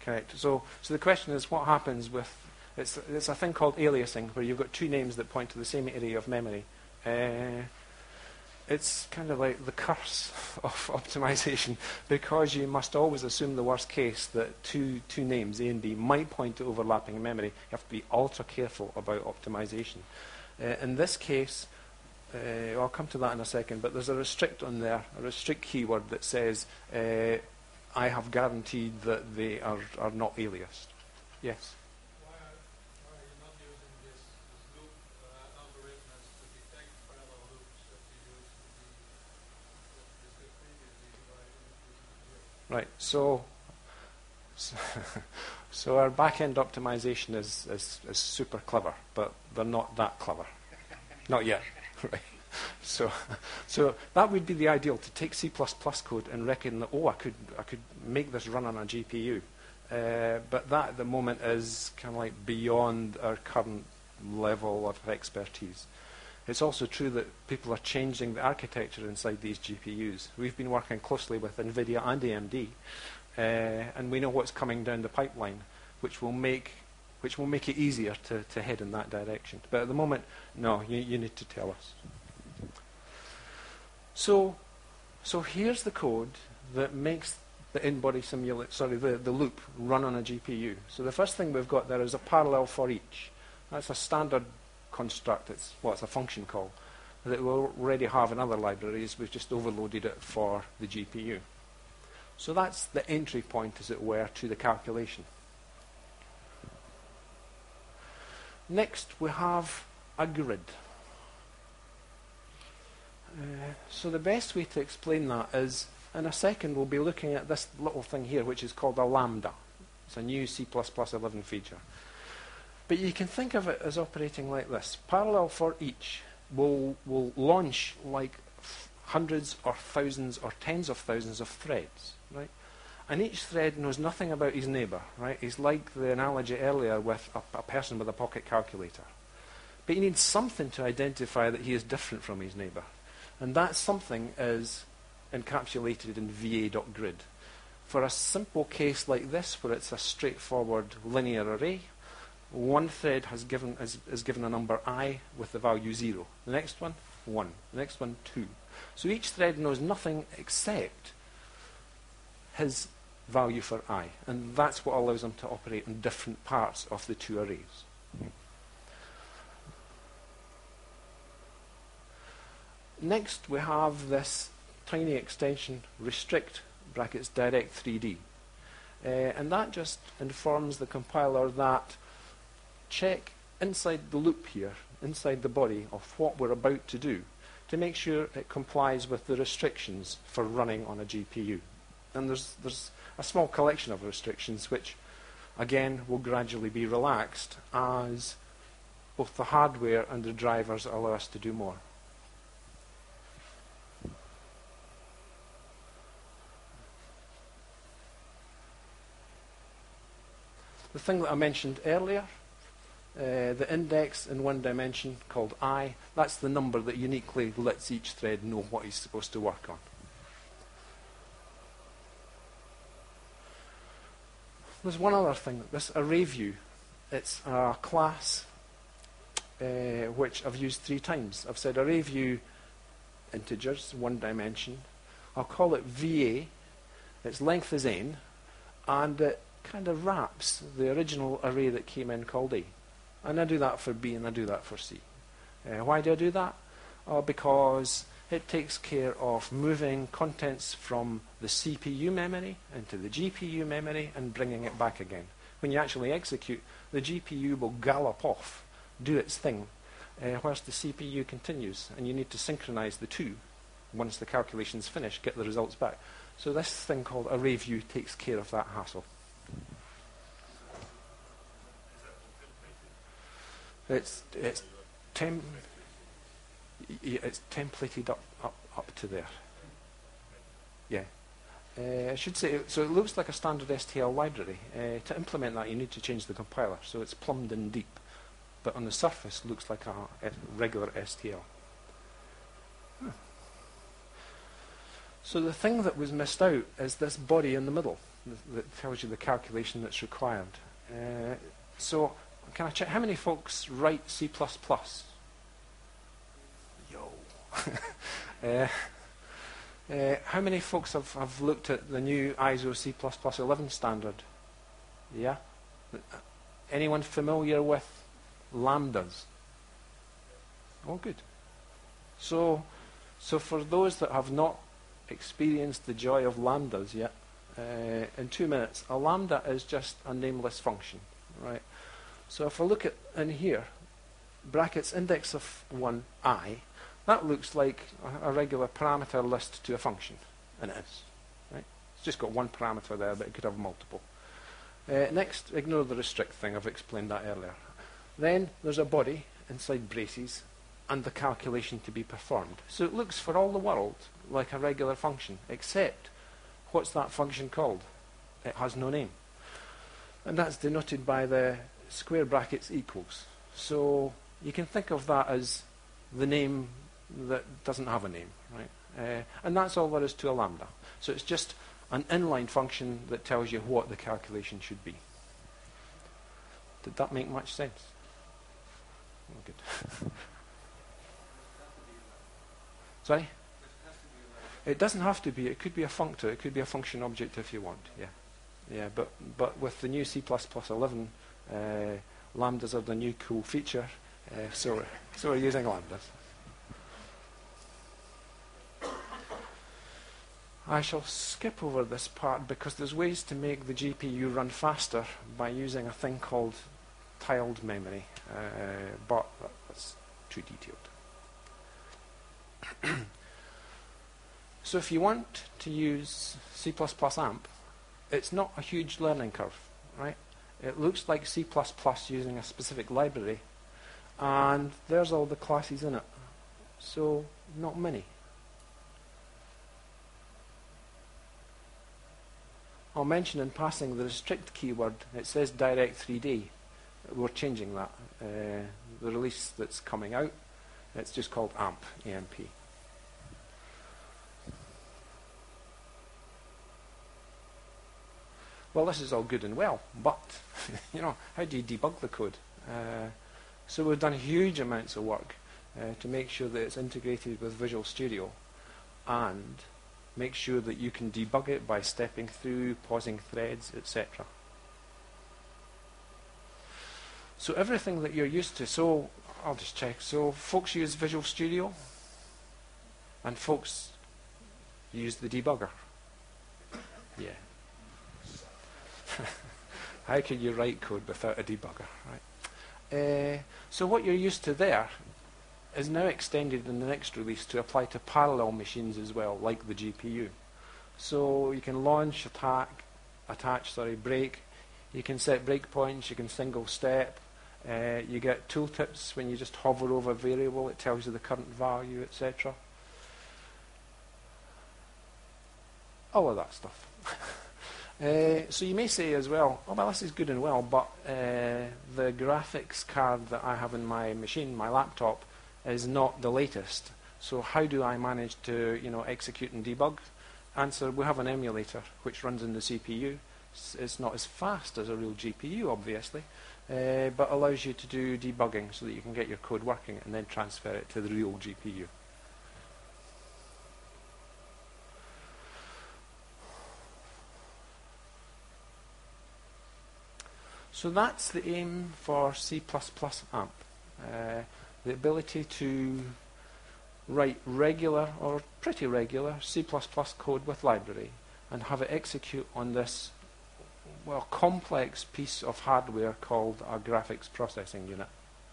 Correct. So, so the question is, what happens with it's it's a thing called aliasing, where you've got two names that point to the same area of memory. Uh, it's kind of like the curse of optimization, because you must always assume the worst case, that two two names A and B might point to overlapping memory. You have to be ultra careful about optimization. Uh, in this case, uh, I'll come to that in a second, but there's a restrict on there, a restrict keyword that says uh, I have guaranteed that they are, are not aliased. Yes? Why are, why are you not using this, this loop uh, algorithm to detect parallel loops that you used to be discussed previously by using here? Right. So, so, so our back-end optimization is, is, is super clever, but they're not that clever. Not yet. Right. So, so that would be the ideal, to take C plus plus code and reckon that, oh, I could, I could make this run on a G P U. Uh, but that at the moment is kind of like beyond our current level of expertise. It's also true that people are changing the architecture inside these G P Us. We've been working closely with NVIDIA and A M D, uh, and we know what's coming down the pipeline, which will make which will make it easier to, to head in that direction. But at the moment, no, you, you need to tell us. So, so here's the code that makes the in-body simulate, sorry, the, the loop run on a G P U. So the first thing we've got there is a parallel for each. That's a standard construct. It's, well, it's a function call that we already have in other libraries. We've just overloaded it for the G P U. So that's the entry point, as it were, to the calculation. Next, we have a grid. Uh, so the best way to explain that is, in a second, we'll be looking at this little thing here, which is called a lambda. It's a new C plus plus eleven feature. But you can think of it as operating like this. Parallel for each will, will launch like hundreds or thousands or tens of thousands of threads, right? And each thread knows nothing about his neighbour, right? He's like the analogy earlier with a, a person with a pocket calculator. But he needs something to identify that he is different from his neighbour. And that something is encapsulated in V A dot grid. For a simple case like this, where it's a straightforward linear array, one thread has given, is, is given a number I with the value zero. The next one, one. The next one, two. So each thread knows nothing except his value for I. And that's what allows them to operate in different parts of the two arrays. Next, we have this tiny extension, restrict, brackets, direct three D. Uh, and that just informs the compiler that check inside the loop here, inside the body of what we're about to do, to make sure it complies with the restrictions for running on a G P U. And there's, there's a small collection of restrictions which, again, will gradually be relaxed as both the hardware and the drivers allow us to do more. The thing that I mentioned earlier, uh, the index in one dimension called I, that's the number that uniquely lets each thread know what he's supposed to work on. There's one other thing, this array view. It's a class uh, which I've used three times. I've said array view integers, one dimension. I'll call it V A. Its length is n, and it kind of wraps the original array that came in called A. And I do that for B and I do that for C. Uh, why do I do that? Uh, because it takes care of moving contents from the C P U memory into the G P U memory and bringing it back again. When you actually execute, the G P U will gallop off, do its thing, uh, whilst the C P U continues. And you need to synchronize the two. Once the calculation's finished, get the results back. So this thing called array view takes care of that hassle. It's it's tem it's templated up up up to there. Yeah, uh, I should say so. It looks like a standard S T L library. Uh, to implement that, you need to change the compiler, so it's plumbed in deep. But on the surface, it looks like a, a regular S T L. So the thing that was missed out is this body in the middle. th- that tells you the calculation that's required. Uh, so, can I check, how many folks write C plus plus? Yo. uh, uh, how many folks have, have looked at the new I S O C plus plus eleven standard? Yeah? Anyone familiar with lambdas? Oh, good. So, so for those that have not experienced the joy of lambdas yet, uh, in two minutes, a lambda is just a nameless function, right? So if I look at in here, brackets index of one I, that looks like a, a regular parameter list to a function, and it is, right? It's just got one parameter there, but it could have multiple. Uh, next, ignore the restrict thing. I've explained that earlier. Then there's a body inside braces and the calculation to be performed. So it looks for all the world like a regular function, except what's that function called? It has no name. And that's denoted by the square brackets equals. So you can think of that as the name that doesn't have a name, right? Uh, and that's all there is to a lambda. So it's just an inline function that tells you what the calculation should be. Did that make much sense? Oh, good. Sorry? It doesn't have to be. It could be a functor. It could be a function object if you want. Yeah, yeah. But but with the new C plus plus eleven, uh, lambdas are the new cool feature. Uh, so we're, so we're using lambdas. I shall skip over this part because there's ways to make the G P U run faster by using a thing called tiled memory, uh, but that's too detailed. So if you want to use C plus plus amp, it's not a huge learning curve, right? It looks like C plus plus using a specific library, and there's all the classes in it. So not many. I'll mention in passing the restrict keyword. It says direct three D. We're changing that. Uh, the release that's coming out, it's just called amp, A M P. Well, this is all good and well, but you know, how do you debug the code? Uh, so we've done huge amounts of work uh, to make sure that it's integrated with Visual Studio, and make sure that you can debug it by stepping through, pausing threads, et cetera. So everything that you're used to, so I'll just check. So folks use Visual Studio, and folks use the debugger. Yeah. How can you write code without a debugger, right? Uh, so what you're used to there is now extended in the next release to apply to parallel machines as well, like the G P U. So you can launch, attack, attach, sorry, break. You can set breakpoints. You can single step. Uh, you get tooltips when you just hover over a variable. It tells you the current value, et cetera. All of that stuff. Uh, so you may say as well, oh well, this is good and well, but uh, the graphics card that I have in my machine, my laptop, is not the latest. So how do I manage to, you know, execute and debug? Answer: we have an emulator which runs in the C P U. It's, it's not as fast as a real G P U, obviously, uh, but allows you to do debugging so that you can get your code working and then transfer it to the real G P U. So that's the aim for C plus plus amp. Uh, the ability to write regular or pretty regular C plus plus code with library and have it execute on this, well, complex piece of hardware called a graphics processing unit.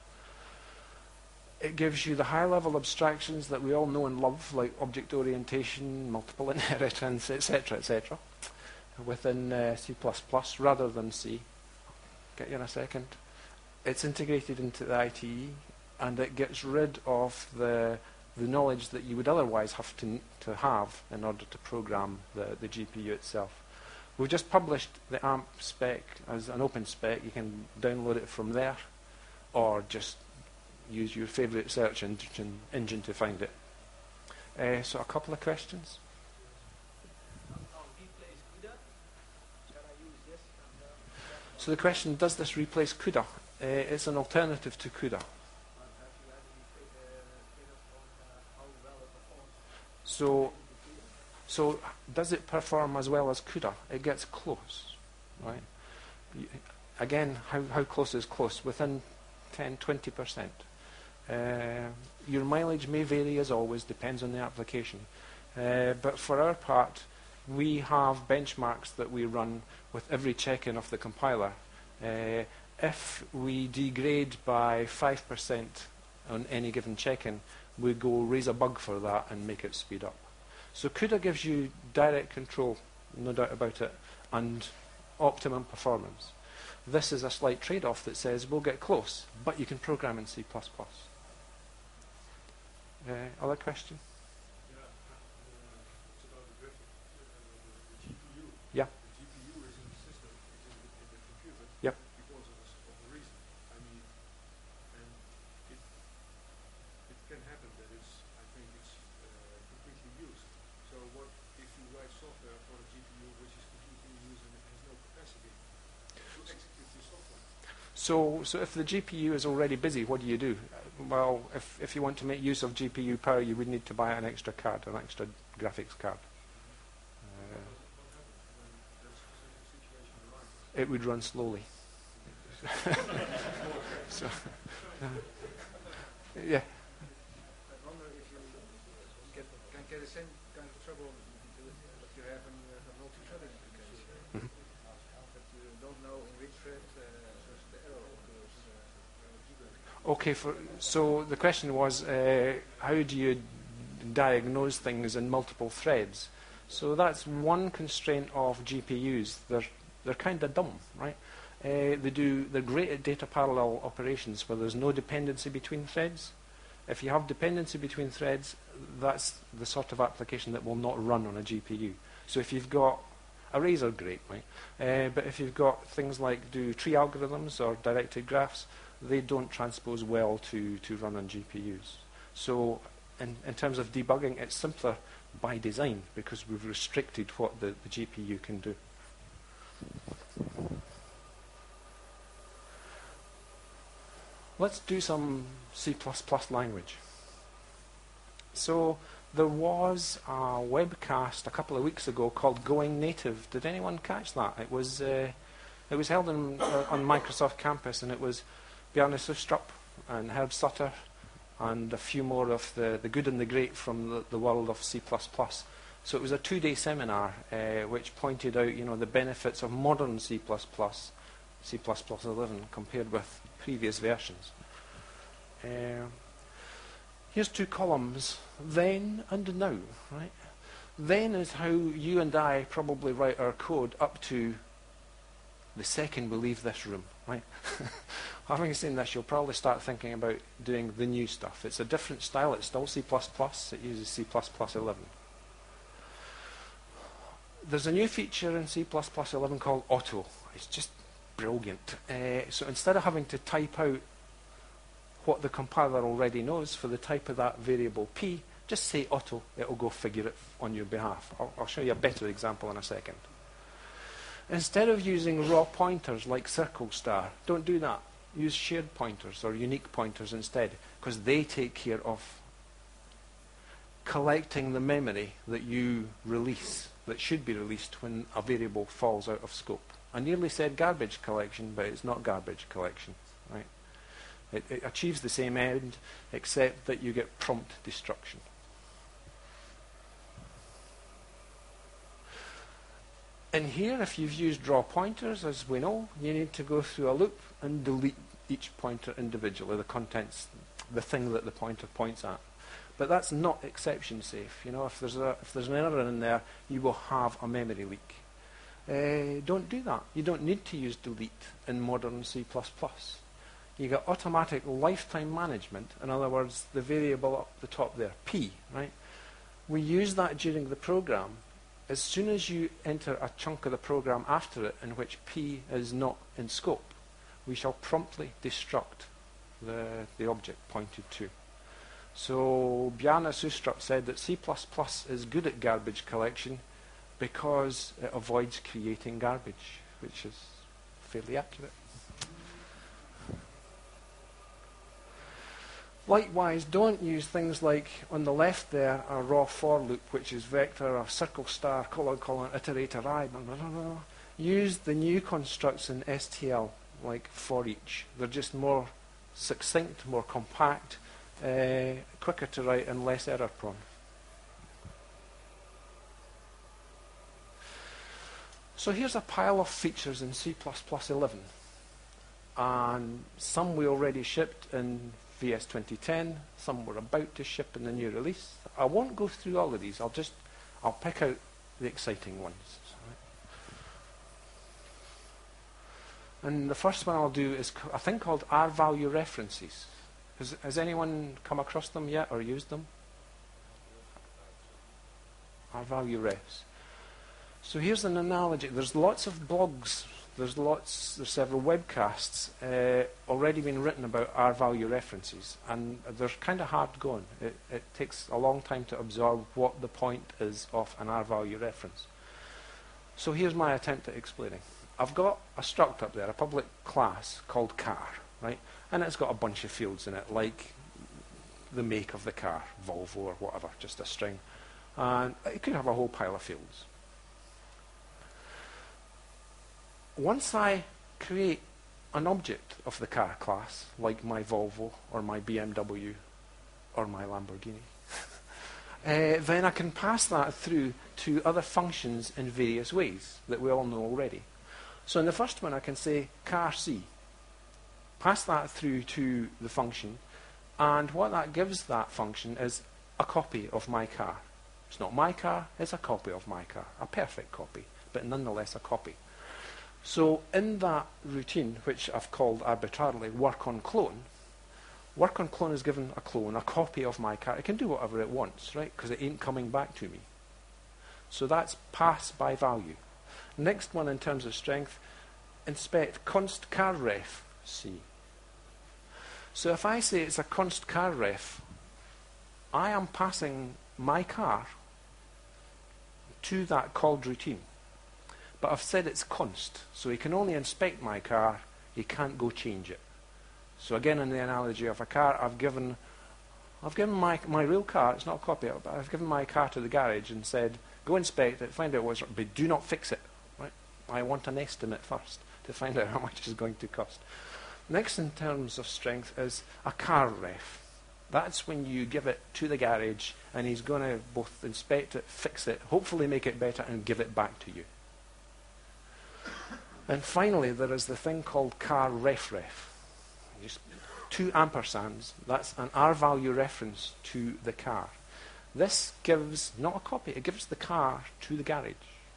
It gives you the high-level abstractions that we all know and love, like object orientation, multiple inheritance, et cetera, et cetera, within uh, C plus plus rather than C. Get you in a second. It's integrated into the I T E, and it gets rid of the the knowledge that you would otherwise have to to have in order to program the, the G P U itself. We've just published the AMP spec as an open spec. You can download it from there, or just use your favorite search engine, engine to find it. Uh, so a couple of questions. So the question, does this replace CUDA? Uh, it's an alternative to CUDA. But have you had any fi- uh, figures on uh, how well it performs? So, so does it perform as well as CUDA? It gets close, right? You, again, how, how close is close? Within ten, twenty percent. Uh, your mileage may vary as always, depends on the application. Uh, but for our part, we have benchmarks that we run with every check-in of the compiler. Uh, if we degrade by five percent on any given check-in, we go raise a bug for that and make it speed up. So CUDA gives you direct control, no doubt about it, and optimum performance. This is a slight trade-off that says we'll get close, but you can program in C plus plus. Uh, other question? Yeah, uh, it's about the graphic, uh, the G P U. Yeah. The G P U is in the system, it's in the, in the computer. Yep. Because of a, s- of a reason. I mean, and it it can happen that it's, I think it's uh, completely used. So what if you write software for a G P U which is completely used and it has no capacity to execute your software? So, so if the G P U is already busy, what do you do? Uh, Well, if, if you want to make use of G P U power, you would need to buy an extra card, an extra graphics card. Uh, What happens when that specific situation arises? it would run slowly. so, uh, yeah. I wonder if you get, can get the same kind of trouble that you have in uh, a multi-threading application. Mhm. That you don't know in which thread uh, the error occurs. Uh, Okay, for, so the question was, uh, how do you diagnose things in multiple threads? So that's one constraint of G P Us. They're, they're kind of dumb, right? Uh, they do, they're great at data parallel operations where there's no dependency between threads. If you have dependency between threads, that's the sort of application that will not run on a G P U. So if you've got, arrays are great, right? Uh, but if you've got things like do tree algorithms or directed graphs, they don't transpose well to, to run on G P Us. So in, in terms of debugging, it's simpler by design because we've restricted what the, the G P U can do. Let's do some C plus plus language. So there was a webcast a couple of weeks ago called Going Native. Did anyone catch that? It was uh, it was held in, uh, on Microsoft campus, and it was Bjarne Sustrup and Herb Sutter and a few more of the, the good and the great from the, the world of C plus plus. So it was a two-day seminar uh, which pointed out, you know, the benefits of modern C plus plus, C plus plus eleven, compared with previous versions. Uh, here's two columns, then and now, right? Then is how you and I probably write our code up to the second we leave this room, right? Having seen this, you'll probably start thinking about doing the new stuff. It's a different style. It's still C plus plus. It uses C plus plus eleven. There's a new feature in C plus plus eleven called auto. It's just brilliant. Uh, so instead of having to type out what the compiler already knows for the type of that variable p, just say auto. It'll go figure it on your behalf. I'll, I'll show you a better example in a second. Instead of using raw pointers like circle star, don't do that. Use shared pointers or unique pointers instead, because they take care of collecting the memory that you release, that should be released when a variable falls out of scope. I nearly said garbage collection, but it's not garbage collection, right? It, it achieves the same end, except that you get prompt destruction. In here, if you've used raw pointers, as we know, you need to go through a loop and delete each pointer individually, the contents, the thing that the pointer points at. But that's not exception safe. You know, if there's a if there's an error in there, you will have a memory leak. Uh, don't do that. You don't need to use delete in modern C plus plus. You get automatic lifetime management. In other words, the variable up the top there, p, right? We use that during the program. As soon as you enter a chunk of the program after it in which p is not in scope, we shall promptly destruct the, the object pointed to. So Bjarne Sustrup said that C plus plus is good at garbage collection because it avoids creating garbage, which is fairly accurate. Likewise, don't use things like, on the left there, a raw for loop, which is vector, a circle star, colon, colon, iterator, I, blah, blah, blah, blah. Use the new constructs in S T L, like for each. They're just more succinct, more compact, uh, quicker to write, and less error prone. So here's a pile of features in C plus plus eleven. And some we already shipped in V S twenty ten, some we're about to ship in the new release. I won't go through all of these, I'll just, I'll pick out the exciting ones. And the first one I'll do is a thing called R-value references. Has, has anyone come across them yet or used them? R-value refs. So here's an analogy. There's lots of blogs, there's lots, there's several webcasts uh, already been written about R-value references, and they're kind of hard going. It, it takes a long time to absorb what the point is of an R-value reference. So here's my attempt at explaining. I've got a struct up there, a public class called car, right? And it's got a bunch of fields in it, like the make of the car, Volvo or whatever, just a string. And it could have a whole pile of fields. Once I create an object of the car class, like my Volvo or my B M W or my Lamborghini, uh, then I can pass that through to other functions in various ways that we all know already. So in the first one I can say car C, pass that through to the function, and what that gives that function is a copy of my car. It's not my car, it's a copy of my car, a perfect copy, but nonetheless a copy. So in that routine, which I've called arbitrarily work on clone, work on clone is given a clone, a copy of my car. It can do whatever it wants, right? Because it ain't coming back to me. So that's pass by value. Next one in terms of strength, inspect const car ref C. So if I say it's a const car ref, I am passing my car to that called routine. But I've said it's const, so he can only inspect my car, he can't go change it. So again, in the analogy of a car, I've given I've given my, my real car, it's not a copy of it, but I've given my car to the garage and said, go inspect it, find out what's wrong, but do not fix it. Right? I want an estimate first to find out how much it's going to cost. Next in terms of strength is a car ref. That's when you give it to the garage and he's going to both inspect it, fix it, hopefully make it better and give it back to you. And finally, there is the thing called car ref ref. Just two ampersands. That's an R-value reference to the car. This gives not a copy, it gives the car to the garage.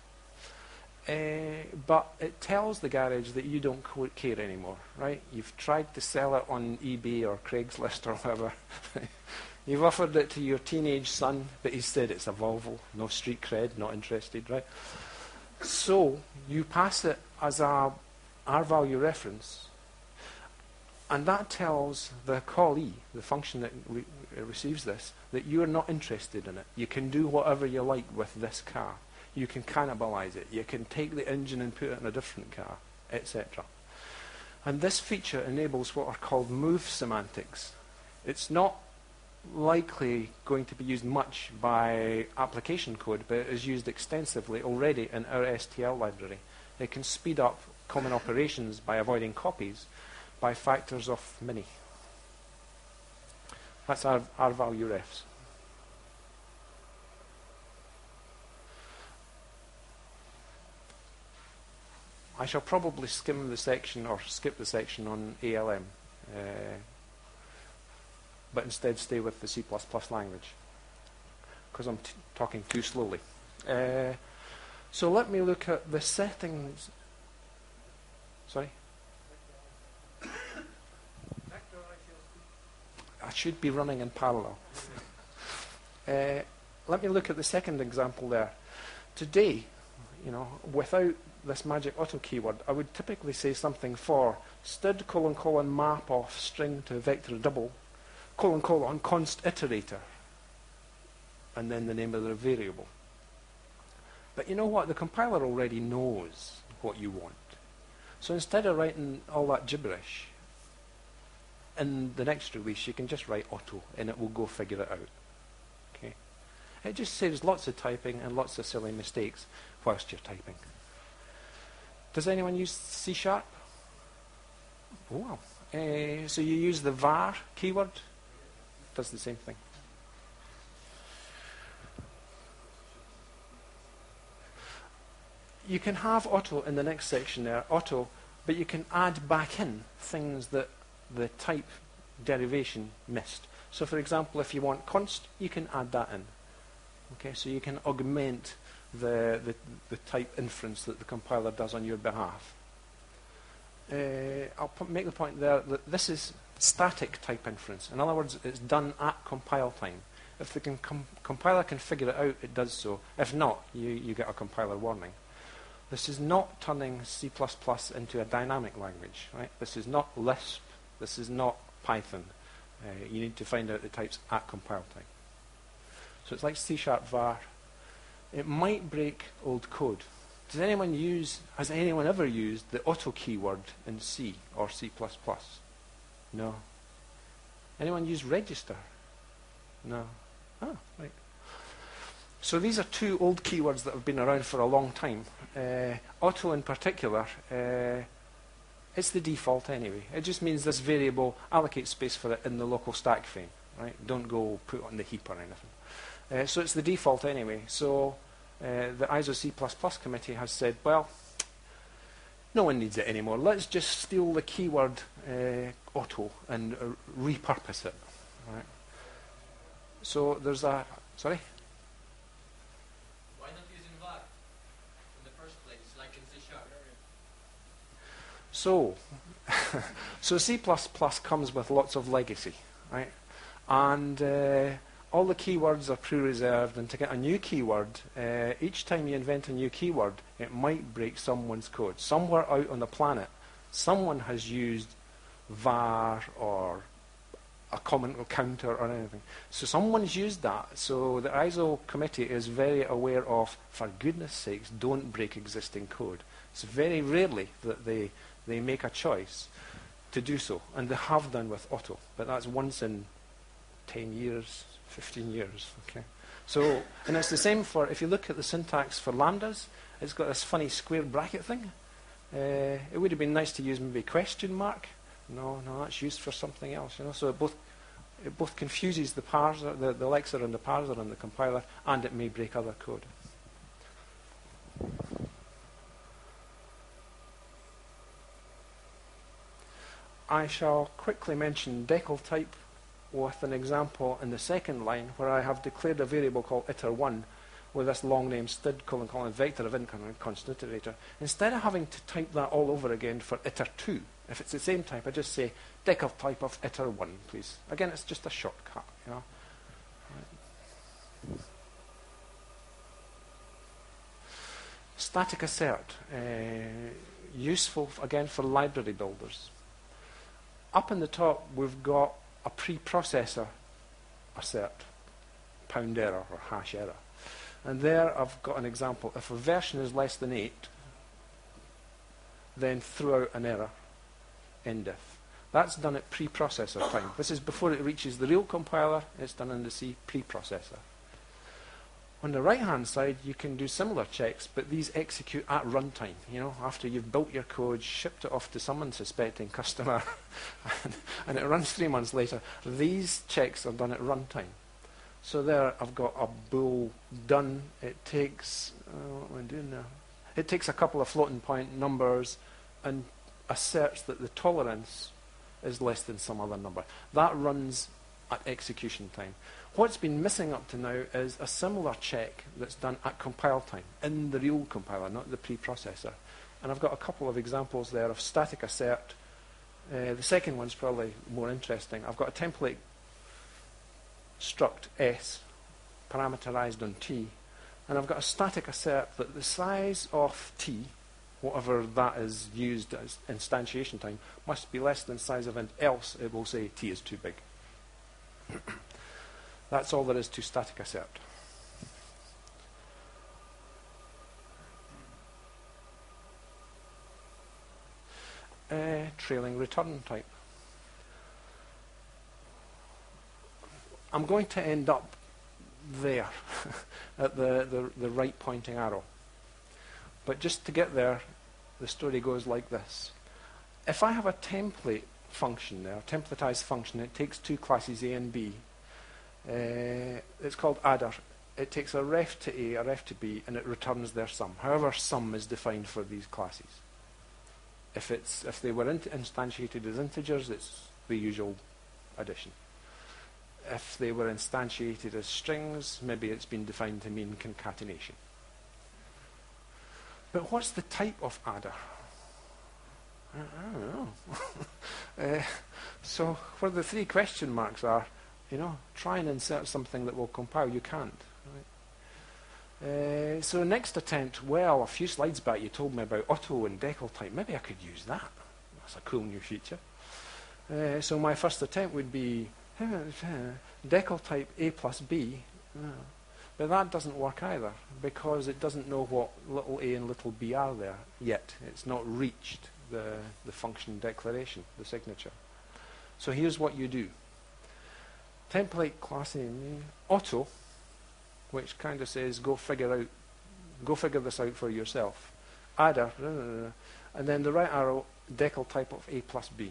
Uh, but it tells the garage that you don't care anymore, right? You've tried to sell it on eBay or Craigslist or whatever. You've offered it to your teenage son, but he said it's a Volvo, no street cred, not interested, right? So you pass it as a R-value reference, and that tells the callee, the function that re receives this, that you are not interested in it. You can do whatever you like with this car. You can cannibalize it. You can take the engine and put it in a different car, et cetera. And this feature enables what are called move semantics. It's not likely going to be used much by application code, but it is used extensively already in our S T L library. It can speed up common operations by avoiding copies by factors of many. That's our, our value refs. I shall probably skim the section or skip the section on A L M, uh, but instead stay with the C plus plus language, because I'm t talking too slowly. Uh, so let me look at the settings. Sorry? I should be running in parallel. uh, let me look at the second example there. Today, you know, without this magic auto keyword, I would typically say something for std colon colon map off string to vector double colon colon const iterator, and then the name of the variable. But you know what? The compiler already knows what you want. So instead of writing all that gibberish, in the next release you can just write auto and it will go figure it out. Okay. It just saves lots of typing and lots of silly mistakes whilst you're typing. Does anyone use C Sharp? Oh, wow. Uh, so you use the var keyword? Does the same thing. You can have auto in the next section there, auto, but you can add back in things that the type derivation missed. So for example, if you want const, you can add that in. Okay, so you can augment the, the, the type inference that the compiler does on your behalf. Uh, I'll make the point there that this is static type inference. In other words, it's done at compile time. If the com compiler can figure it out, it does so. If not, you, you get a compiler warning. This is not turning C plus plus into a dynamic language. Right? This is not Lisp. This is not Python. Uh, you need to find out the types at compile time. So it's like C sharp var. It might break old code. Does anyone use, has anyone ever used the auto keyword in C or C plus plus? No. Anyone use register? No. Oh, right. So these are two old keywords that have been around for a long time. Uh, auto in particular, uh, it's the default anyway. It just means this variable allocates space for it in the local stack frame. Right? Don't go put it on the heap or anything. Uh, so it's the default anyway. So uh, the I S O C plus plus committee has said, well, no one needs it anymore. Let's just steal the keyword uh, auto and uh, repurpose it. Right? So there's a, sorry? Why not using var in the first place, like in C sharp? So, so C plus plus comes with lots of legacy, right? And uh, all the keywords are pre-reserved, and to get a new keyword, uh, each time you invent a new keyword, it might break someone's code. Somewhere out on the planet, someone has used var or a comment counter or anything. So someone's used that. So the I S O committee is very aware of, for goodness sakes, don't break existing code. It's very rarely that they, they make a choice to do so, and they have done with auto, but that's once in ten years, fifteen years. Okay. So, and it's the same for, if you look at the syntax for lambdas, it's got this funny square bracket thing. Uh, it would have been nice to use maybe question mark. No, no, that's used for something else. You know, so it both it both confuses the parser, the, the lexer and the parser and the compiler, and it may break other code. I shall quickly mention decal type with an example in the second line where I have declared a variable called iter one with this long name std colon colon vector of income constant iterator. Instead of having to type that all over again for iter two, if it's the same type, I just say decal type of iter one, please. Again, it's just a shortcut, you know. Right. Static assert, uh, useful again for library builders. Up in the top, we've got a preprocessor assert, pound error or hash error. And there I've got an example. If a version is less than eight, then throw out an error, end if. That's done at preprocessor time. This is before it reaches the real compiler. It's done in the C preprocessor. On the right-hand side, you can do similar checks, but these execute at runtime. You know, after you've built your code, shipped it off to some unsuspecting customer, and, and it runs three months later. These checks are done at runtime. So there, I've got a bool done. It takes, uh, what am I doing now? It takes a couple of floating point numbers and asserts that the tolerance is less than some other number. That runs at execution time. What's been missing up to now is a similar check that's done at compile time, in the real compiler, not the preprocessor. And I've got a couple of examples there of static assert. Uh, the second one's probably more interesting. I've got a template struct S parameterized on T, and I've got a static assert that the size of T, whatever that is used as instantiation time, must be less than size of int, else it will say T is too big. That's all there is to static assert. trailing return type. I'm going to end up there at the, the, the right pointing arrow. But just to get there, the story goes like this. If I have a template function there, a templatized function, it takes two classes A and B. Uh, it's called adder. It takes a ref to A, a ref to B, and it returns their sum. However, sum is defined for these classes. If it's if they were int instantiated as integers, it's the usual addition. If they were instantiated as strings, maybe it's been defined to mean concatenation. But what's the type of adder? I, I don't know. uh, so where the three question marks are, you know, try and insert something that will compile. You can't. Right? Uh, so next attempt, well, a few slides back you told me about auto and decal type. Maybe I could use that. That's a cool new feature. Uh, so my first attempt would be decal type A plus B. Uh, but that doesn't work either, because it doesn't know what little a and little b are there yet. It's not reached the, the function declaration, the signature. So here's what you do. Template class in auto, which kind of says go figure out, go figure this out for yourself. Adder, and then the right arrow, decal type of A plus B.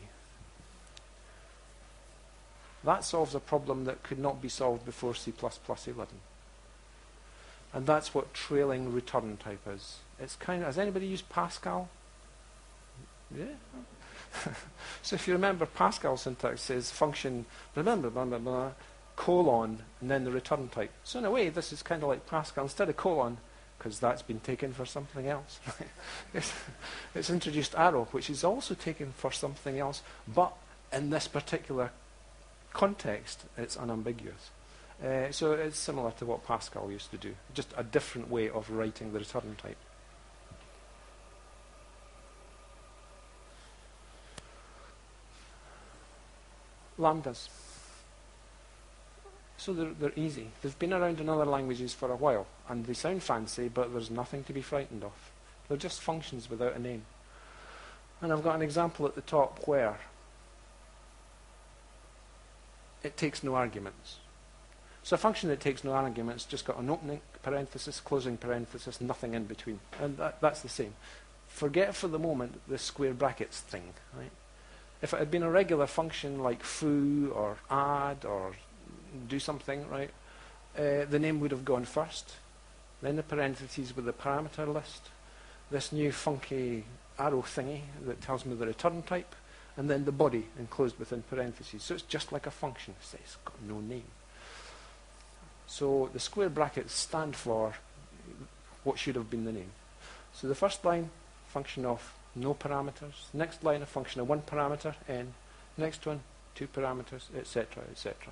That solves a problem that could not be solved before C plus plus eleven. And that's what trailing return type is. It's kind of, has anybody used Pascal? Yeah. So if you remember, Pascal syntax says function blah, blah, blah, blah, blah, colon, and then the return type. So in a way, this is kind of like Pascal. Instead of colon, because that's been taken for something else, it's, it's introduced arrow, which is also taken for something else, but in this particular context, it's unambiguous. Uh, so it's similar to what Pascal used to do, just a different way of writing the return type. Lambdas. So they're, they're easy. They've been around in other languages for a while, and they sound fancy, but there's nothing to be frightened of. They're just functions without a name. And I've got an example at the top where it takes no arguments. So a function that takes no arguments just got an opening parenthesis, closing parenthesis, nothing in between. And that, that's the same. Forget for the moment the square brackets thing. Right? If it had been a regular function like foo or add or do something, right, uh, the name would have gone first, then the parentheses with the parameter list, this new funky arrow thingy that tells me the return type, and then the body enclosed within parentheses. So it's just like a function. It's got no name. So the square brackets stand for what should have been the name. So the first line, function of no parameters. Next line, a function of one parameter, n. Next one, two parameters, et cetera, et cetera.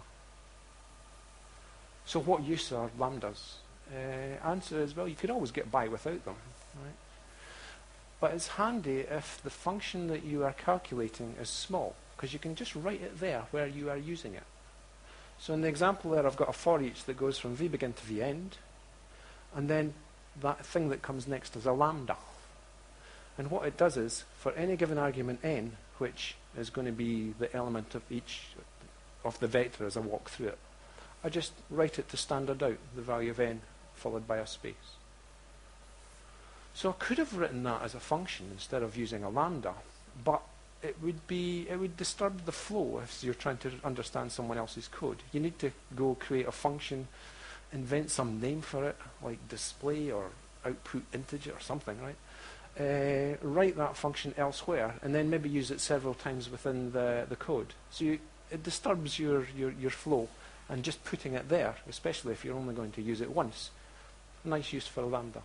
So what use are lambdas? Uh, answer is, well, you could always get by without them. Right? But it's handy if the function that you are calculating is small, because you can just write it there where you are using it. So in the example there, I've got a for each that goes from vbegin to vend, and then that thing that comes next is a lambda. And what it does is, for any given argument n, which is going to be the element of each of the vector as I walk through it, I just write it to standard out the value of n followed by a space. So I could have written that as a function instead of using a lambda, but it would be it would disturb the flow if you're trying to understand someone else's code. You need to go create a function, invent some name for it, like display or output integer or something, right? Uh, write that function elsewhere, and then maybe use it several times within the, the code. So you, it disturbs your, your, your flow, and just putting it there, especially if you're only going to use it once, nice use for a lambda.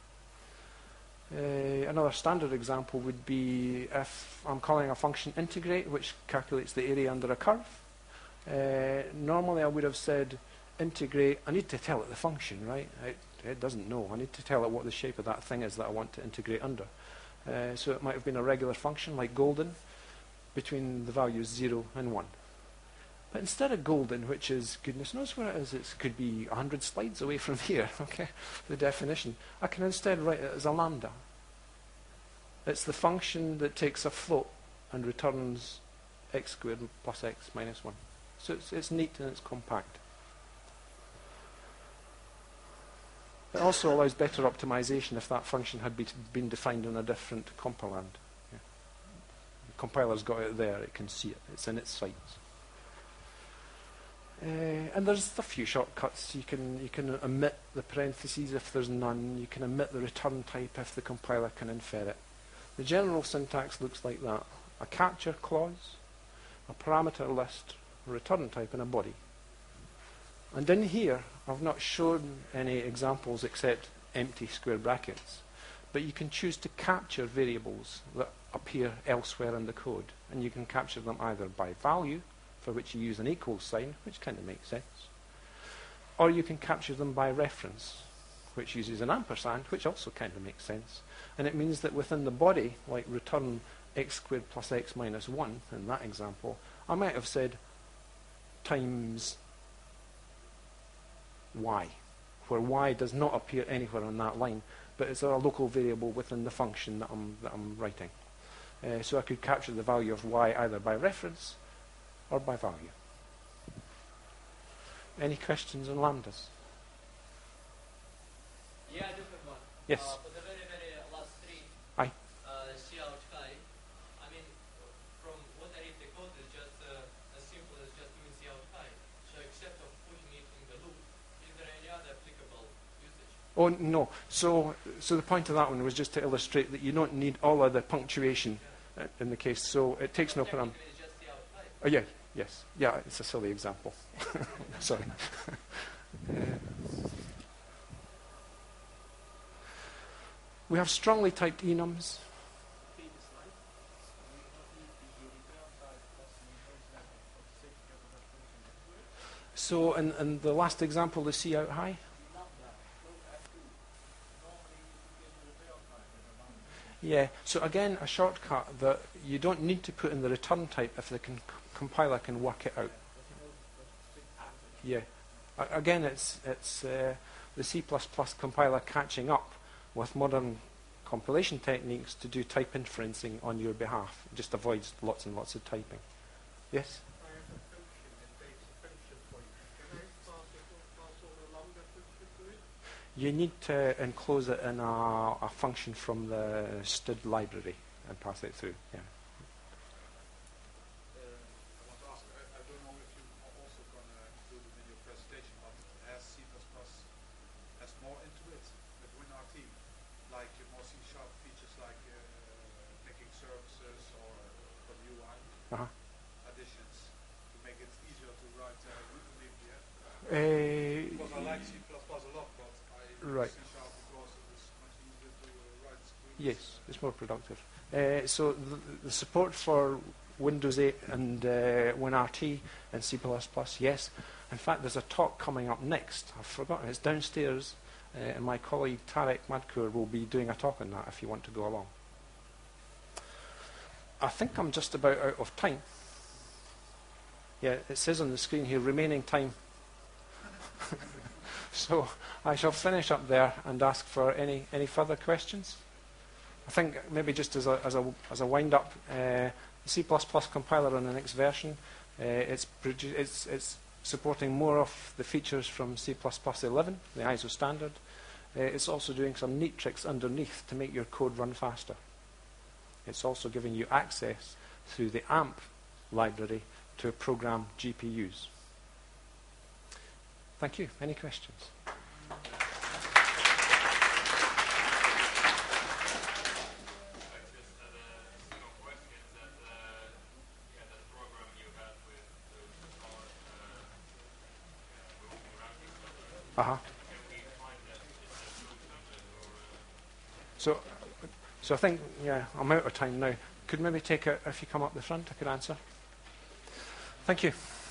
Uh, another standard example would be if I'm calling a function integrate, which calculates the area under a curve. Uh, normally I would have said integrate, I need to tell it the function, right? It, it doesn't know. I need to tell it what the shape of that thing is that I want to integrate under. Uh, so it might have been a regular function like golden between the values zero and one. But instead of golden, which is, goodness knows where it is, it could be one hundred slides away from here, okay, the definition, I can instead write it as a lambda. It's the function that takes a float and returns x squared plus x minus one. So it's, it's neat and it's compact. It also allows better optimization if that function had be been defined in a different compiland. Yeah. The compiler's got it there, it can see it, it's in its sights. Uh, and there's a few shortcuts. You can you can omit the parentheses if there's none. You can omit the return type if the compiler can infer it. The general syntax looks like that: a capture clause, a parameter list, a return type, and a body. And in here, I've not shown any examples except empty square brackets. But you can choose to capture variables that appear elsewhere in the code, and you can capture them either by value, for which you use an equals sign, which kind of makes sense. Or you can capture them by reference, which uses an ampersand, which also kind of makes sense. And it means that within the body, like return x squared plus x minus one, in that example, I might have said times y, where y does not appear anywhere on that line, but it's a local variable within the function that I'm, that I'm writing. Uh, so I could capture the value of y either by reference or by value. Any questions on lambdas? Yeah, I do have one. Yes. Uh, for the very, very last three, Aye. uh, C out high, I mean, from what I read the code is just uh, as simple as just doing C out high. So except of putting it in the loop, is there any other applicable usage? Oh, no. So, so the point of that one was just to illustrate that you don't need all of the punctuation uh, in the case. So it takes no param. It's just C out high. Oh, yeah. Yes. Yeah, it's a silly example. Sorry. uh, we have strongly typed enums. So in, in the last example, the C out high. Yeah, so again, a shortcut that you don't need to put in the return type if the con compiler can work it out. Yeah. A again, it's, it's uh, the C plus plus compiler catching up with modern compilation techniques to do type inferencing on your behalf. It just avoids lots and lots of typing. Yes? I have a function that takes a function point. Can I pass it pass all the lambda function to it? You need to enclose it in a, a function from the std library and pass it through. Yeah. Uh, I want to ask, I, I don't know if you are also going to include it in your presentation, but has C plus plus has more into it with WinRT, like uh, more C-sharp features like uh, linking services or for the U I Uh-huh. additions to make it easier to write uh, with V F? Uh, Because I like C plus plus a lot, but I Right. use C-sharp because it is much easier to uh, write screens. Yes, it's more productive. Uh, so the, the support for Windows eight and uh, WinRT and C plus plus, yes. In fact, there's a talk coming up next. I've forgotten. It's downstairs, uh, and my colleague Tarek Madkour will be doing a talk on that if you want to go along. I think I'm just about out of time. Yeah, it says on the screen here, remaining time. So I shall finish up there and ask for any, any further questions. I think maybe just as a, as a, as a wind-up, uh, the C plus plus compiler on the next version, uh, it's, it's, it's supporting more of the features from C plus plus eleven, the I S O standard. Uh, it's also doing some neat tricks underneath to make your code run faster. It's also giving you access through the A M P library to program G P Us. Thank you. Any questions? Uh-huh. So, so I think, yeah, I'm out of time now. Could maybe take a, if you come up the front, I could answer. Thank you.